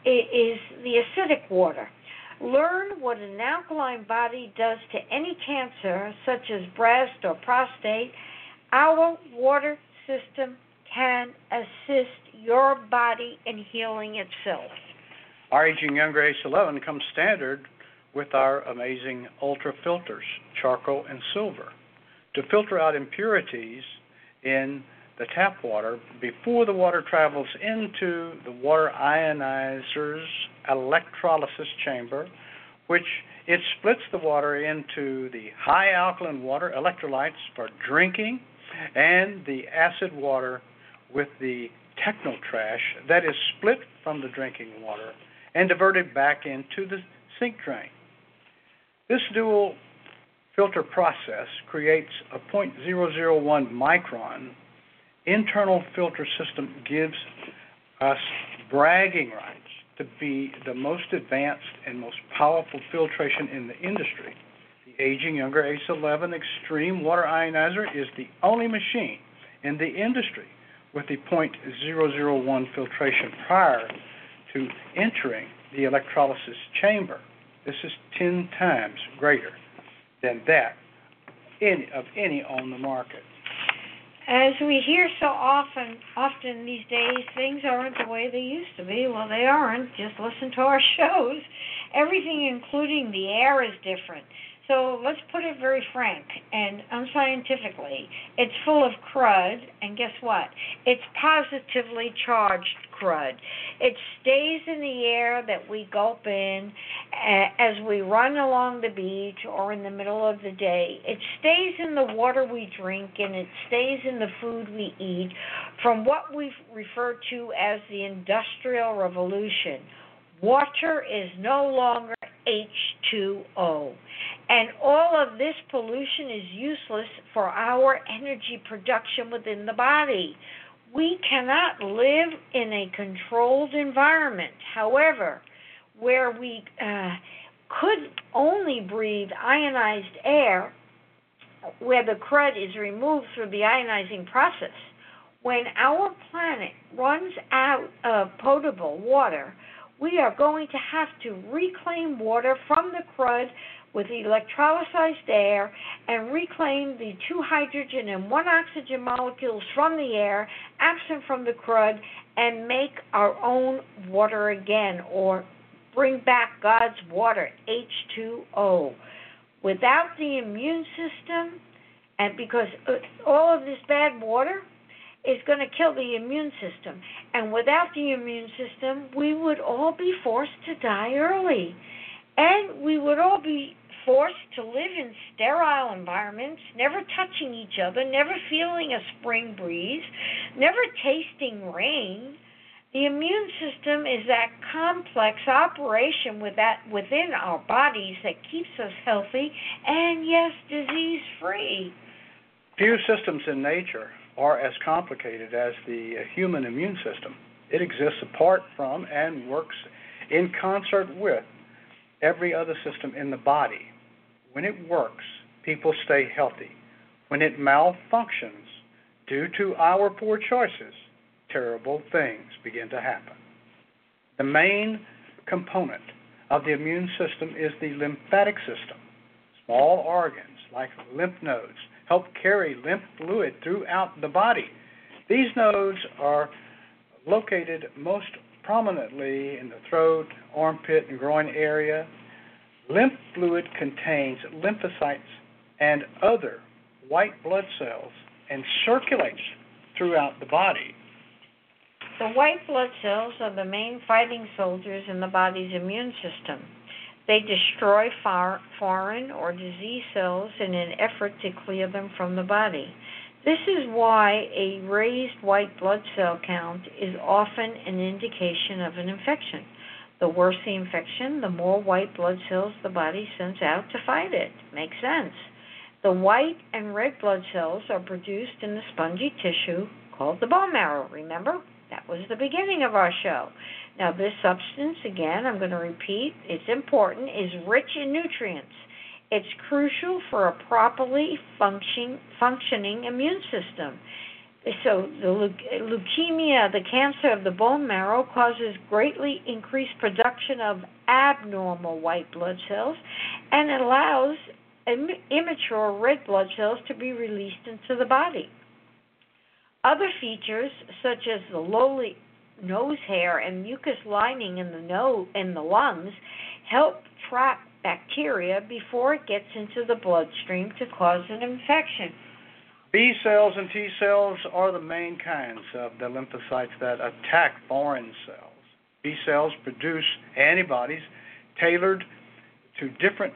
is the acidic water. Learn what an alkaline body does to any cancer, such as breast or prostate. Our water system can assist your body in healing itself. Our Aging Younger ACE 11 comes standard with our amazing ultra filters, charcoal and silver, to filter out impurities in the tap water before the water travels into the water ionizer's electrolysis chamber, which it splits the water into the high alkaline water electrolytes for drinking and the acid water with the techno trash that is split from the drinking water and diverted back into the sink drain. This dual filter process creates a 0.001 micron internal filter system, gives us bragging rights to be the most advanced and most powerful filtration in the industry. The Aging Younger ACE 11 Extreme Water Ionizer is the only machine in the industry with the 0.001 filtration prior to entering the electrolysis chamber. This is 10 times greater than that of any on the market. As we hear so often these days, things aren't the way they used to be. Well, they aren't. Just listen to our shows. Everything, including the air, is different. So let's put it very frank and unscientifically. It's full of crud, and guess what? It's positively charged crud. It stays in the air that we gulp in as we run along the beach or in the middle of the day. It stays in the water we drink, and it stays in the food we eat from what we refer to as the Industrial Revolution. Water is no longer H2O. And all of this pollution is useless for our energy production within the body. We cannot live in a controlled environment. However, where we could only breathe ionized air, where the crud is removed through the ionizing process, when our planet runs out of potable water, we are going to have to reclaim water from the crud with electrolyzed air and reclaim the 2 hydrogen and 1 oxygen molecules from the air absent from the crud and make our own water again, or bring back God's water, H2O. Without the immune system, and because all of this bad water is going to kill the immune system, and without the immune system, we would all be forced to die early. And we would all be forced to live in sterile environments, never touching each other, never feeling a spring breeze, never tasting rain. The immune system is that complex operation within our bodies that keeps us healthy and, yes, disease-free. Few systems in nature are as complicated as the human immune system. It exists apart from and works in concert with every other system in the body. When it works, people stay healthy. When it malfunctions, due to our poor choices, terrible things begin to happen. The main component of the immune system is the lymphatic system. Small organs like lymph nodes help carry lymph fluid throughout the body. These nodes are located most prominently in the throat, armpit, and groin area. Lymph fluid contains lymphocytes and other white blood cells and circulates throughout the body. The white blood cells are the main fighting soldiers in the body's immune system. They destroy foreign or disease cells in an effort to clear them from the body. This is why a raised white blood cell count is often an indication of an infection. The worse the infection, the more white blood cells the body sends out to fight it. Makes sense. The white and red blood cells are produced in the spongy tissue called the bone marrow, remember? That was the beginning of our show. Now, this substance, again, I'm going to repeat, it's important, is rich in nutrients. It's crucial for a properly functioning immune system. So the leukemia, the cancer of the bone marrow, causes greatly increased production of abnormal white blood cells and allows immature red blood cells to be released into the body. Other features, such as the lowly nose hair and mucus lining in the lungs, help trap bacteria before it gets into the bloodstream to cause an infection. B cells and T cells are the main kinds of the lymphocytes that attack foreign cells. B cells produce antibodies tailored to different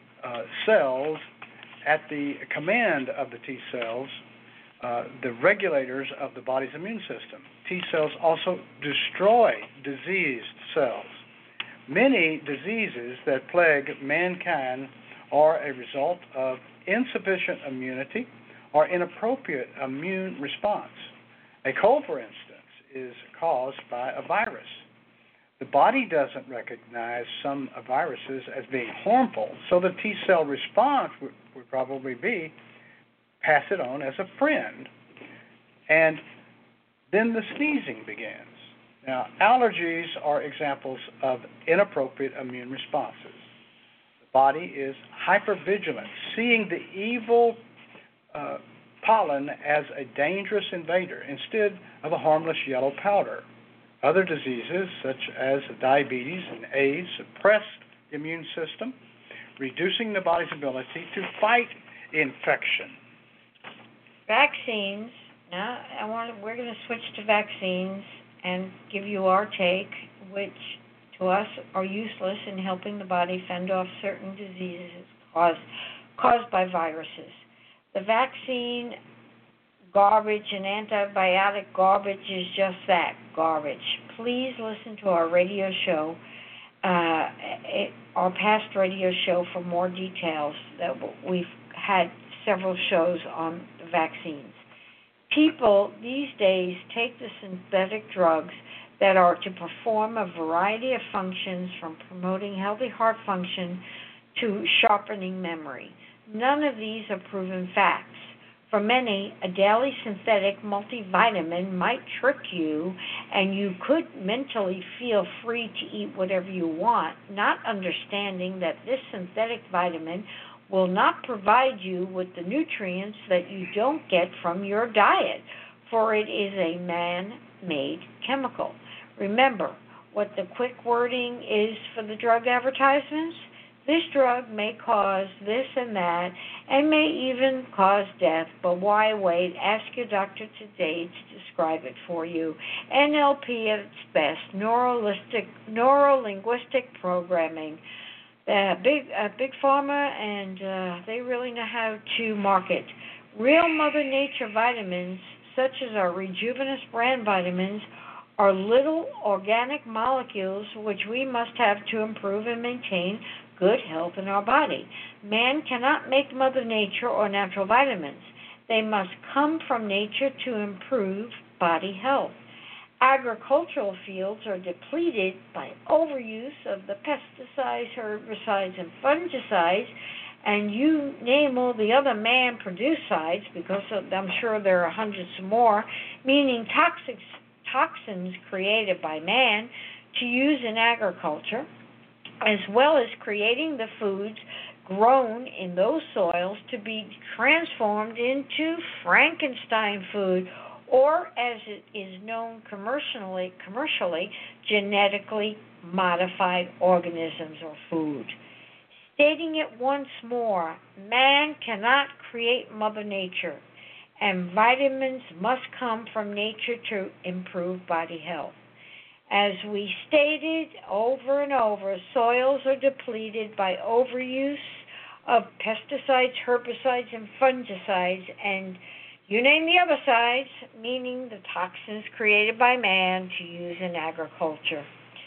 cells at the command of the T cells, the regulators of the body's immune system. T cells also destroy diseased cells. Many diseases that plague mankind are a result of insufficient immunity or inappropriate immune response. A cold, for instance, is caused by a virus. The body doesn't recognize some viruses as being harmful, so the T cell response would probably be pass it on as a friend. And then the sneezing begins. Now, allergies are examples of inappropriate immune responses. The body is hypervigilant, seeing the evil pollen as a dangerous invader instead of a harmless yellow powder. Other diseases, such as diabetes and AIDS, suppress the immune system, reducing the body's ability to fight infection. Vaccines. Now, we're going to switch to vaccines and give you our take, which to us are useless in helping the body fend off certain diseases caused by viruses. The vaccine garbage and antibiotic garbage is just that, garbage. Please listen to our radio show, our past radio show, for more details. That we've had several shows on the vaccines. People these days take the synthetic drugs that are to perform a variety of functions, from promoting healthy heart function to sharpening memory. None of these are proven facts. For many, a daily synthetic multivitamin might trick you, and you could mentally feel free to eat whatever you want, not understanding that this synthetic vitamin will not provide you with the nutrients that you don't get from your diet, for it is a man-made chemical. Remember what the quick wording is for the drug advertisements? This drug may cause this and that, and may even cause death, but why wait? Ask your doctor today to describe it for you. NLP at its best, neuro-linguistic programming. Big pharma, and they really know how to market. Real Mother Nature vitamins, such as our Rejuvenous brand vitamins, are little organic molecules which we must have to improve and maintain good health in our body. Man cannot make Mother Nature or natural vitamins. They must come from nature to improve body health. Agricultural fields are depleted by overuse of the pesticides, herbicides, and fungicides, and you name all the other man-produced sides, because I'm sure there are hundreds more, meaning toxins created by man to use in agriculture, as well as creating the foods grown in those soils to be transformed into Frankenstein food, or as it is known commercially, genetically modified organisms or food. Stating it once more, man cannot create Mother Nature, and vitamins must come from nature to improve body health. As we stated over and over, soils are depleted by overuse of pesticides, herbicides, and fungicides, and you name the other sides, meaning the toxins created by man to use in agriculture.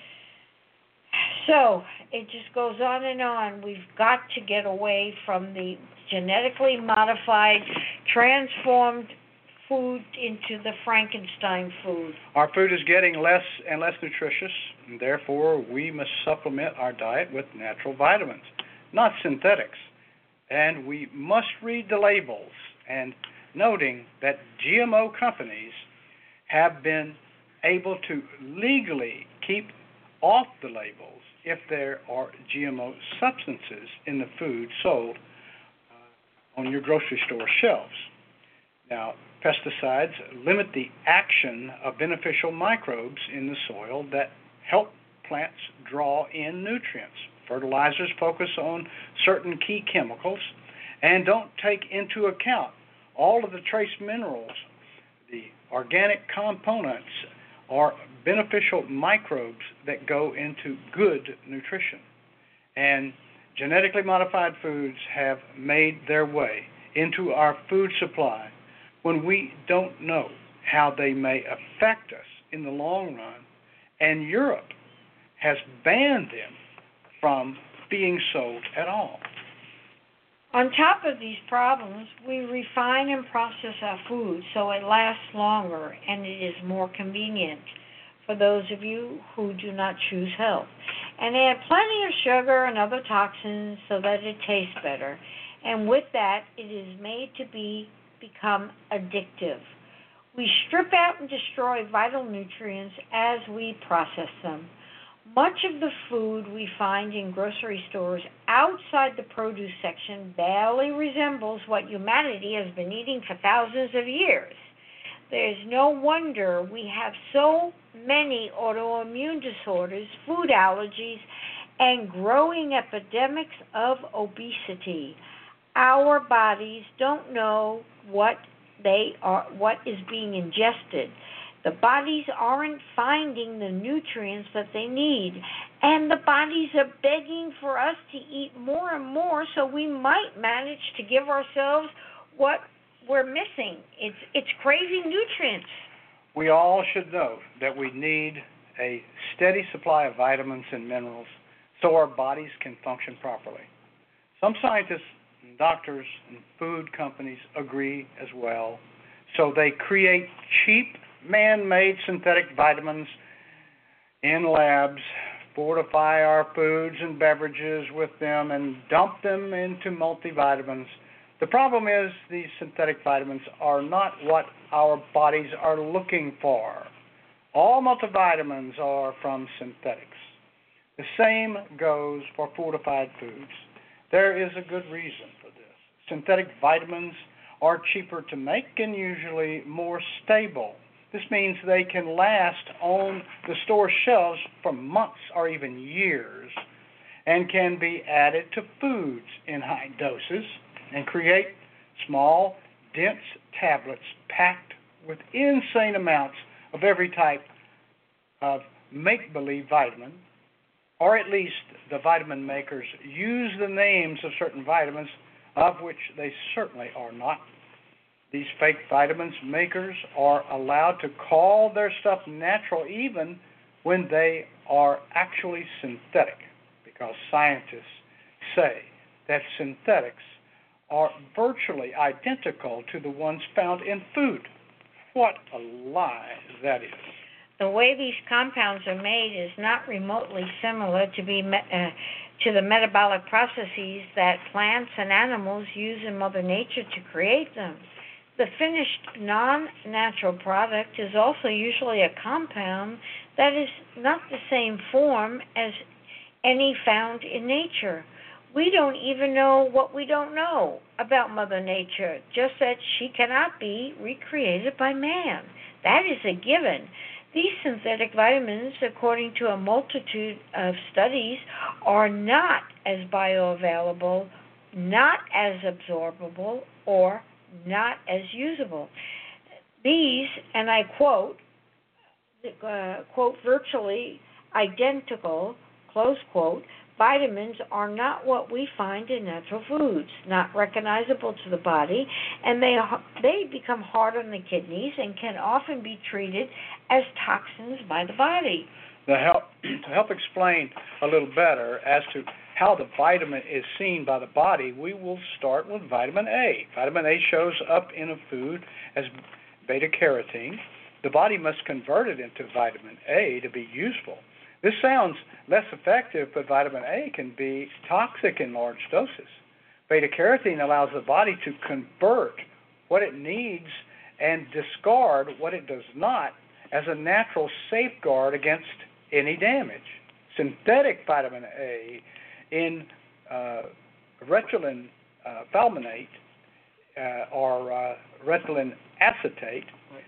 So it just goes on and on. We've got to get away from the genetically modified, transformed food into the Frankenstein food. Our food is getting less and less nutritious, and therefore we must supplement our diet with natural vitamins, not synthetics. And we must read the labels, and noting that GMO companies have been able to legally keep off the labels if there are GMO substances in the food sold on your grocery store shelves. Now, pesticides limit the action of beneficial microbes in the soil that help plants draw in nutrients. Fertilizers focus on certain key chemicals and don't take into account all of the trace minerals, the organic components, are beneficial microbes that go into good nutrition. And genetically modified foods have made their way into our food supply when we don't know how they may affect us in the long run. And Europe has banned them from being sold at all. On top of these problems, we refine and process our food so it lasts longer and it is more convenient for those of you who do not choose health. And add plenty of sugar and other toxins so that it tastes better. And with that, it is made to become addictive. We strip out and destroy vital nutrients as we process them. Much of the food we find in grocery stores outside the produce section barely resembles what humanity has been eating for thousands of years. There's no wonder we have so many autoimmune disorders, food allergies, and growing epidemics of obesity. Our bodies don't know what is being ingested. The bodies aren't finding the nutrients that they need, and the bodies are begging for us to eat more and more so we might manage to give ourselves what we're missing. It's craving nutrients. We all should know that we need a steady supply of vitamins and minerals so our bodies can function properly. Some scientists and doctors and food companies agree as well. So they create cheap, man-made synthetic vitamins in labs, fortify our foods and beverages with them, and dump them into multivitamins. The problem is these synthetic vitamins are not what our bodies are looking for. All multivitamins are from synthetics. The same goes for fortified foods. There is a good reason for this. Synthetic vitamins are cheaper to make and usually more stable. This means they can last on the store shelves for months or even years and can be added to foods in high doses and create small, dense tablets packed with insane amounts of every type of make-believe vitamin, or at least the vitamin makers use the names of certain vitamins of which they certainly are not. These fake vitamins makers are allowed to call their stuff natural even when they are actually synthetic, because scientists say that synthetics are virtually identical to the ones found in food. What a lie that is. The way these compounds are made is not remotely similar to the metabolic processes that plants and animals use in Mother Nature to create them. The finished non-natural product is also usually a compound that is not the same form as any found in nature. We don't even know what we don't know about Mother Nature, just that she cannot be recreated by man. That is a given. These synthetic vitamins, according to a multitude of studies, are not as bioavailable, not as absorbable, or not as usable. These, and I quote, virtually identical, close quote, vitamins are not what we find in natural foods, not recognizable to the body, and they become hard on the kidneys and can often be treated as toxins by the body. To help explain a little better as to how the vitamin is seen by the body, we will start with vitamin A. Vitamin A shows up in a food as beta-carotene. The body must convert it into vitamin A to be useful. This sounds less effective, but vitamin A can be toxic in large doses. Beta-carotene allows the body to convert what it needs and discard what it does not as a natural safeguard against any damage. Synthetic vitamin A in retulin fulminate or retulin acetate.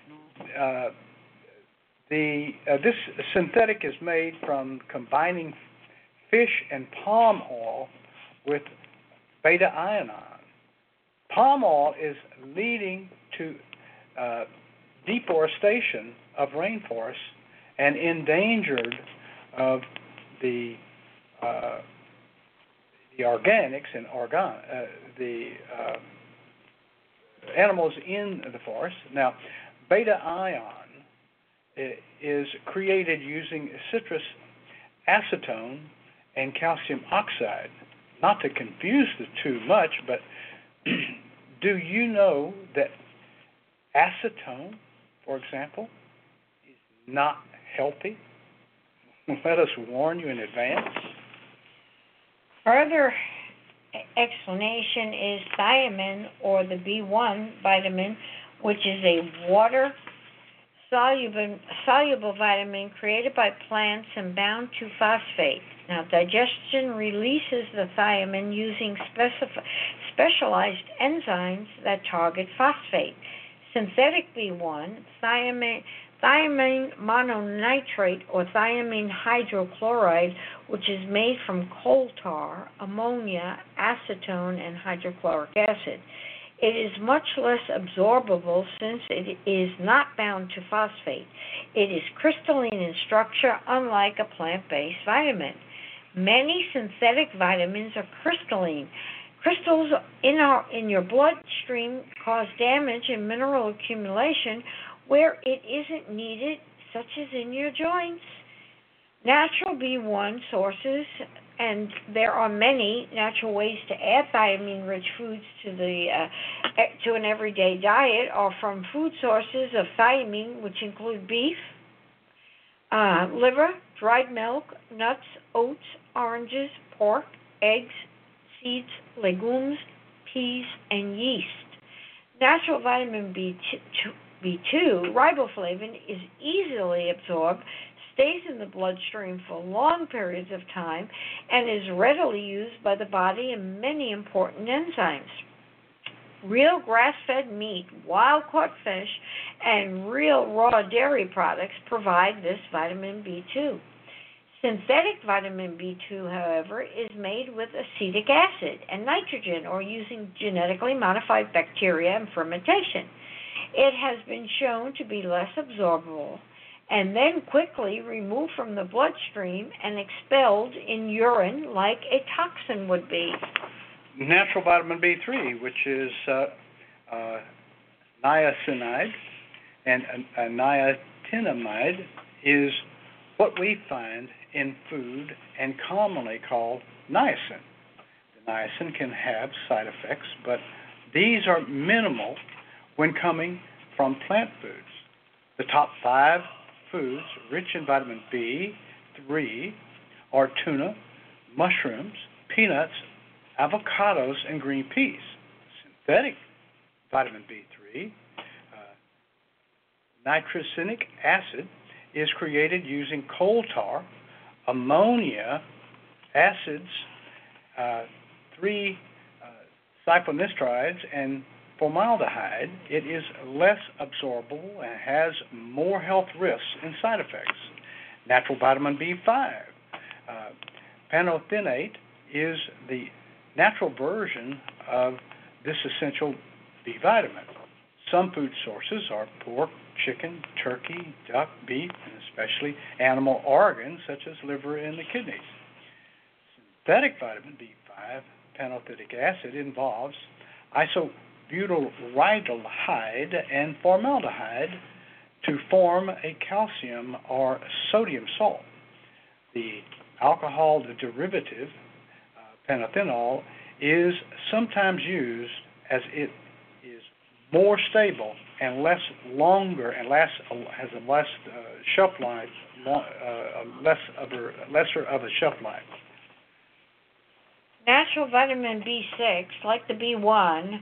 This synthetic is made from combining fish and palm oil with beta-alanine. Palm oil is leading to deforestation of rainforests and endangered of the organics and the animals in the forest. Now, beta-ion is created using citrus acetone and calcium oxide. Not to confuse the two much, but do you know that acetone, for example, is not healthy? Let us warn you in advance. Further explanation is thiamine, or the B1 vitamin, which is a water soluble vitamin created by plants and bound to phosphate. Now, digestion releases the thiamine using specialized enzymes that target phosphate. Synthetic B1, thiamine mononitrate, or thiamine hydrochloride, which is made from coal tar, ammonia, acetone, and hydrochloric acid. It is much less absorbable since it is not bound to phosphate. It is crystalline in structure, unlike a plant-based vitamin. Many synthetic vitamins are crystalline. Crystals in your bloodstream cause damage and mineral accumulation where it isn't needed, such as in your joints. Natural B1 sources, and there are many natural ways to add thiamine-rich foods to an everyday diet, are from food sources of thiamine, which include beef, liver, dried milk, nuts, oats, oranges, pork, eggs, seeds, legumes, peas, and yeast. Natural vitamin B2, riboflavin, is easily absorbed, stays in the bloodstream for long periods of time, and is readily used by the body in many important enzymes. Real grass-fed meat, wild-caught fish, and real raw dairy products provide this vitamin B2. Synthetic vitamin B2, however, is made with acetic acid and nitrogen, or using genetically modified bacteria and fermentation. It has been shown to be less absorbable and then quickly removed from the bloodstream and expelled in urine like a toxin would be. Natural vitamin B3, which is niacinamide and niacinamide, is what we find in food and commonly called niacin. The niacin can have side effects, but these are minimal when coming from plant foods. The top 5 foods rich in vitamin B3 are tuna, mushrooms, peanuts, avocados, and green peas. Synthetic vitamin B3, nitrosinic acid, is created using coal tar, ammonia, acids, 3 cyclonistrides, and formaldehyde. It is less absorbable and has more health risks and side effects. Natural vitamin B5, pantothenate, is the natural version of this essential B vitamin. Some food sources are pork, chicken, turkey, duck, beef, and especially animal organs such as liver and the kidneys. Synthetic vitamin B5, pantothenic acid, involves isobutylrhydyl and formaldehyde to form a calcium or sodium salt. The alcohol derivative, pantothenol, is sometimes used as it is more stable and lesser of a shelf life. Natural vitamin B6, like the B1,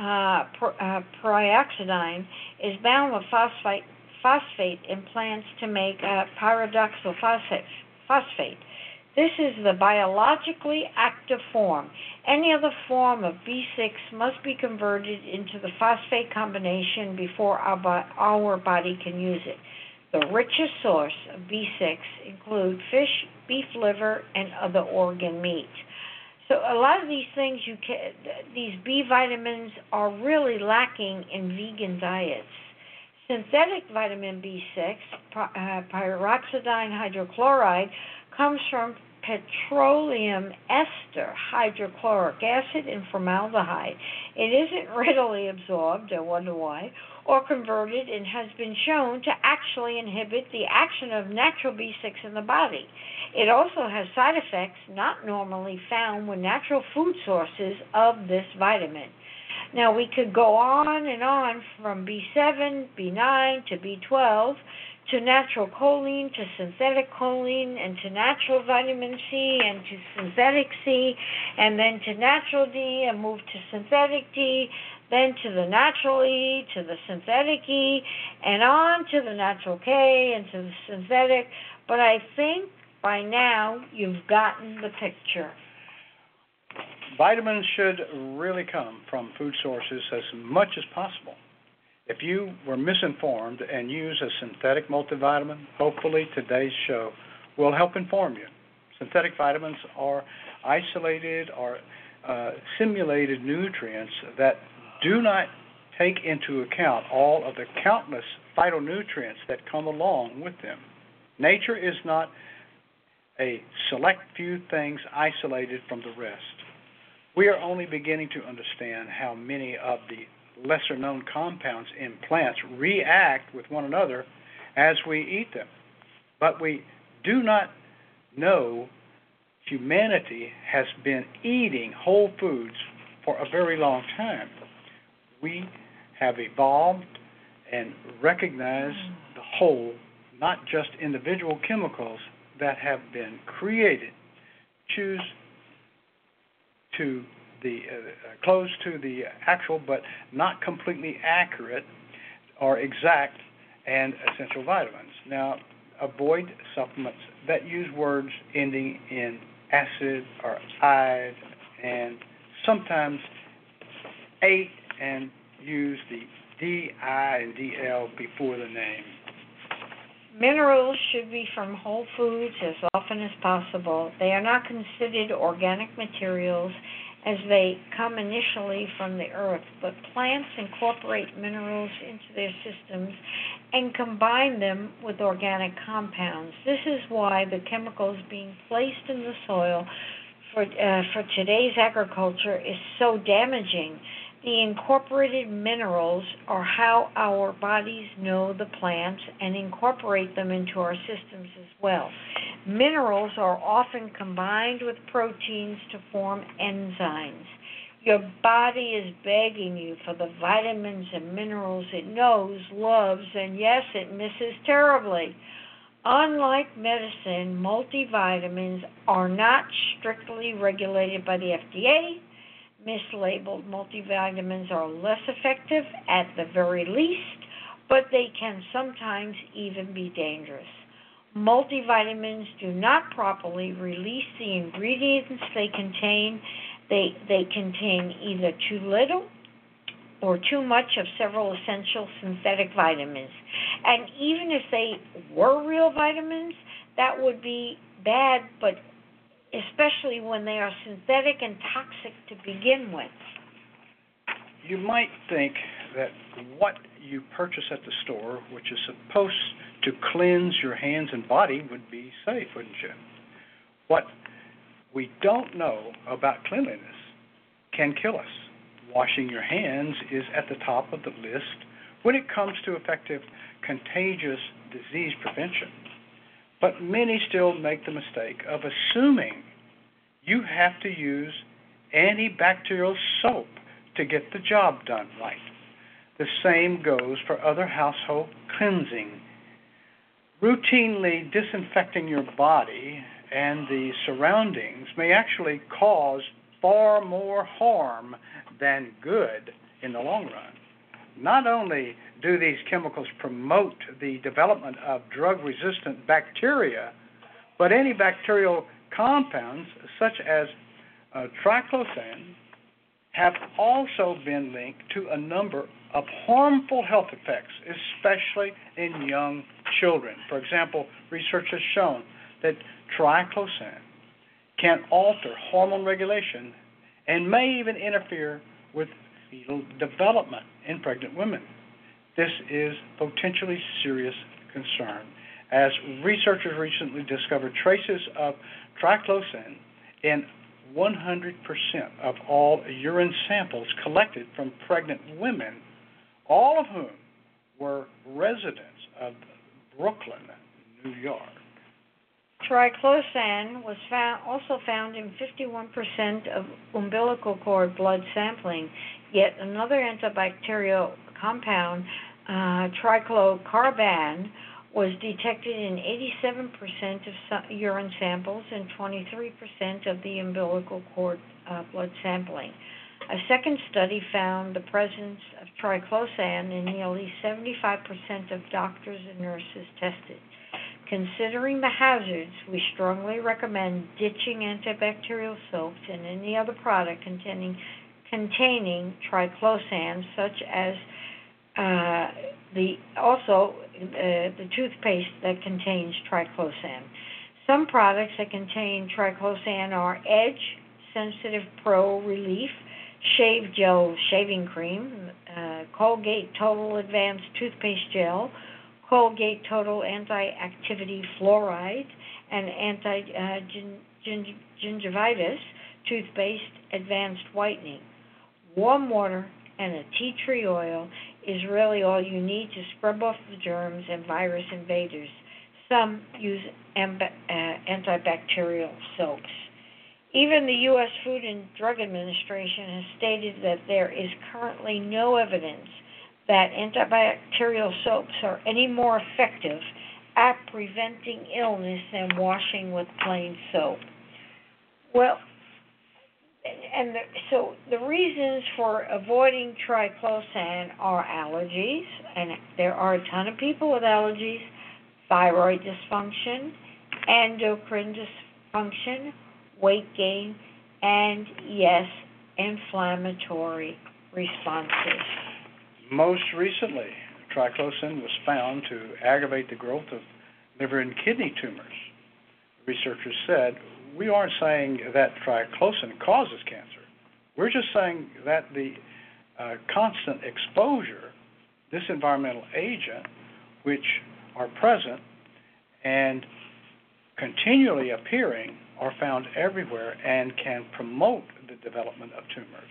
pyroxidine, is bound with phosphate in plants to make pyridoxal phosphate. This is the biologically active form. Any other form of B6 must be converted into the phosphate combination before our body can use it. The richest source of B6 include fish, beef liver, and other organ meat. So a lot of these things these B vitamins are really lacking in vegan diets. Synthetic vitamin B6, pyroxidine hydrochloride, comes from petroleum ester, hydrochloric acid, and formaldehyde. It isn't readily absorbed, I wonder why, or converted, and has been shown to actually inhibit the action of natural B6 in the body. It also has side effects not normally found with natural food sources of this vitamin. Now, we could go on and on from B7, B9 to B12, to natural choline, to synthetic choline, and to natural vitamin C, and to synthetic C, and then to natural D, and move to synthetic D. then to the natural E, to the synthetic E, and on to the natural K and to the synthetic. But I think by now you've gotten the picture. Vitamins should really come from food sources as much as possible. If you were misinformed and use a synthetic multivitamin, hopefully today's show will help inform you. Synthetic vitamins are isolated or simulated nutrients that do not take into account all of the countless phytonutrients that come along with them. Nature is not a select few things isolated from the rest. We are only beginning to understand how many of the lesser-known compounds in plants react with one another as we eat them. But we do not know humanity has been eating whole foods for a very long time. We have evolved and recognized the whole, not just individual chemicals that have been created. Choose to the close to the actual but not completely accurate or exact and essential vitamins. Now, avoid supplements that use words ending in acid or "ide" and sometimes "ate" and use the D-I and D-L before the name. Minerals should be from whole foods as often as possible. They are not considered organic materials as they come initially from the earth, but plants incorporate minerals into their systems and combine them with organic compounds. This is why the chemicals being placed in the soil for today's agriculture is so damaging. The incorporated minerals are how our bodies know the plants and incorporate them into our systems as well. Minerals are often combined with proteins to form enzymes. Your body is begging you for the vitamins and minerals it knows, loves, and yes, it misses terribly. Unlike medicine, multivitamins are not strictly regulated by the FDA. Mislabeled multivitamins are less effective at the very least, but they can sometimes even be dangerous. Multivitamins do not properly release the ingredients they contain. They contain either too little or too much of several essential synthetic vitamins. And even if they were real vitamins, that would be bad, but especially when they are synthetic and toxic to begin with. You might think that what you purchase at the store, which is supposed to cleanse your hands and body, would be safe, wouldn't you? What we don't know about cleanliness can kill us. Washing your hands is at the top of the list when it comes to effective contagious disease prevention. But many still make the mistake of assuming you have to use antibacterial soap to get the job done right. The same goes for other household cleansing. Routinely disinfecting your body and the surroundings may actually cause far more harm than good in the long run. Not only do these chemicals promote the development of drug-resistant bacteria, but antibacterial compounds such as triclosan have also been linked to a number of harmful health effects, especially in young children. For example, research has shown that triclosan can alter hormone regulation and may even interfere with fetal development in pregnant women. This is potentially serious concern, as researchers recently discovered traces of triclosan in 100% of all urine samples collected from pregnant women, all of whom were residents of Brooklyn, New York. Triclosan was also found in 51% of umbilical cord blood sampling, yet another antibacterial compound, triclocarban, was detected in 87% of urine samples and 23% of the umbilical cord blood sampling. A second study found the presence of triclosan in nearly 75% of doctors and nurses tested. Considering the hazards, we strongly recommend ditching antibacterial soaps and any other product containing triclosan, such as the toothpaste that contains triclosan. Some products that contain triclosan are Edge Sensitive Pro Relief, Shave Gel Shaving Cream, Colgate Total Advanced Toothpaste Gel, Colgate Total Anti-Activity Fluoride, and Anti-Gingivitis Toothpaste Advanced Whitening. Warm water and a tea tree oil is really all you need to scrub off the germs and virus invaders. Some use antibacterial soaps. Even the U.S. Food and Drug Administration has stated that there is currently no evidence that antibacterial soaps are any more effective at preventing illness than washing with plain soap. Well, so the reasons for avoiding triclosan are allergies, and there are a ton of people with allergies, thyroid dysfunction, endocrine dysfunction, weight gain, and, yes, inflammatory responses. Most recently, triclosan was found to aggravate the growth of liver and kidney tumors. Researchers said, we aren't saying that triclosan causes cancer. We're just saying that the constant exposure, this environmental agent, which are present and continually appearing, are found everywhere and can promote the development of tumors.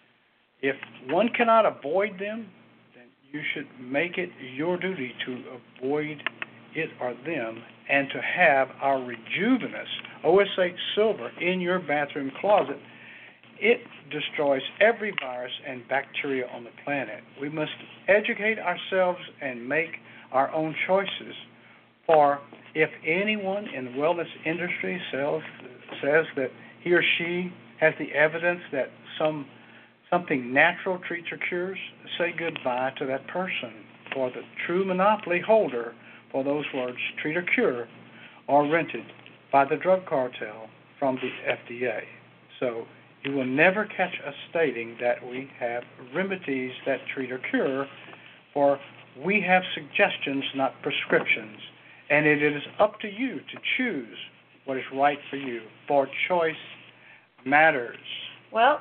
If one cannot avoid them, then you should make it your duty to avoid it or them and to have our Rejuvenous OS8 Silver in your bathroom closet. It destroys every virus and bacteria on the planet. We must educate ourselves and make our own choices. For if anyone in the wellness industry says that he or she has the evidence that something natural treats or cures, say goodbye to that person. For the true monopoly holder for those words, treat or cure, are rented by the drug cartel from the FDA. So you will never catch us stating that we have remedies that treat or cure, for we have suggestions, not prescriptions. And it is up to you to choose what is right for you, for choice matters. Well,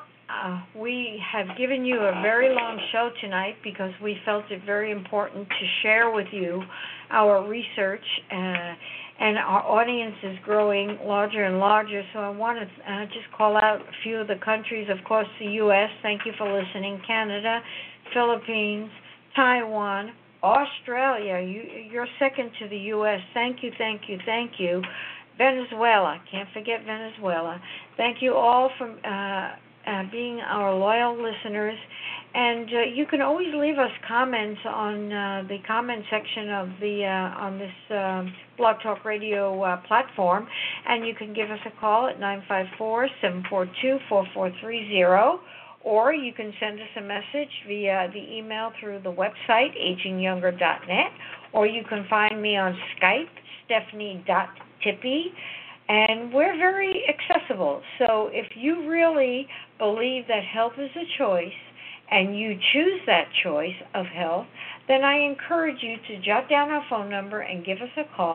we have given you a very long show tonight because we felt it very important to share with you our research, and our audience is growing larger and larger. So I want to just call out a few of the countries. Of course, the U.S., thank you for listening, Canada, Philippines, Taiwan, Australia, you're second to the U.S. Thank you, thank you, thank you. Venezuela, can't forget Venezuela. Thank you all for being our loyal listeners. And you can always leave us comments on the comment section of the on this Blog Talk Radio platform, and you can give us a call at 954-742-4430. Or you can send us a message via the email through the website, agingyounger.net, or you can find me on Skype, Stephanie.Tippie, and we're very accessible. So if you really believe that health is a choice and you choose that choice of health, then I encourage you to jot down our phone number and give us a call,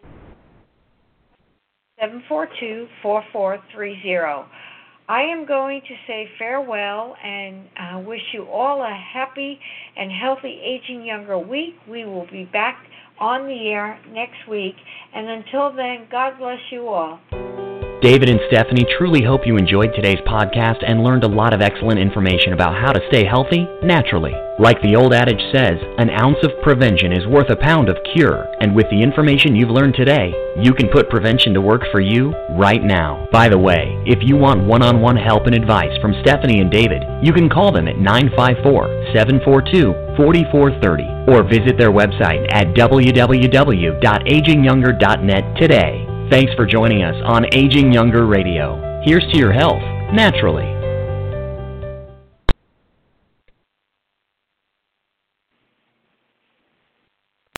742-4430. I am going to say farewell and wish you all a happy and healthy Aging Younger week. We will be back on the air next week. And until then, God bless you all. David and Stephanie truly hope you enjoyed today's podcast and learned a lot of excellent information about how to stay healthy naturally. Like the old adage says, an ounce of prevention is worth a pound of cure. And with the information you've learned today, you can put prevention to work for you right now. By the way, if you want one-on-one help and advice from Stephanie and David, you can call them at 954-742-4430 or visit their website at www.agingyounger.net today. Thanks for joining us on Aging Younger Radio. Here's to your health, naturally.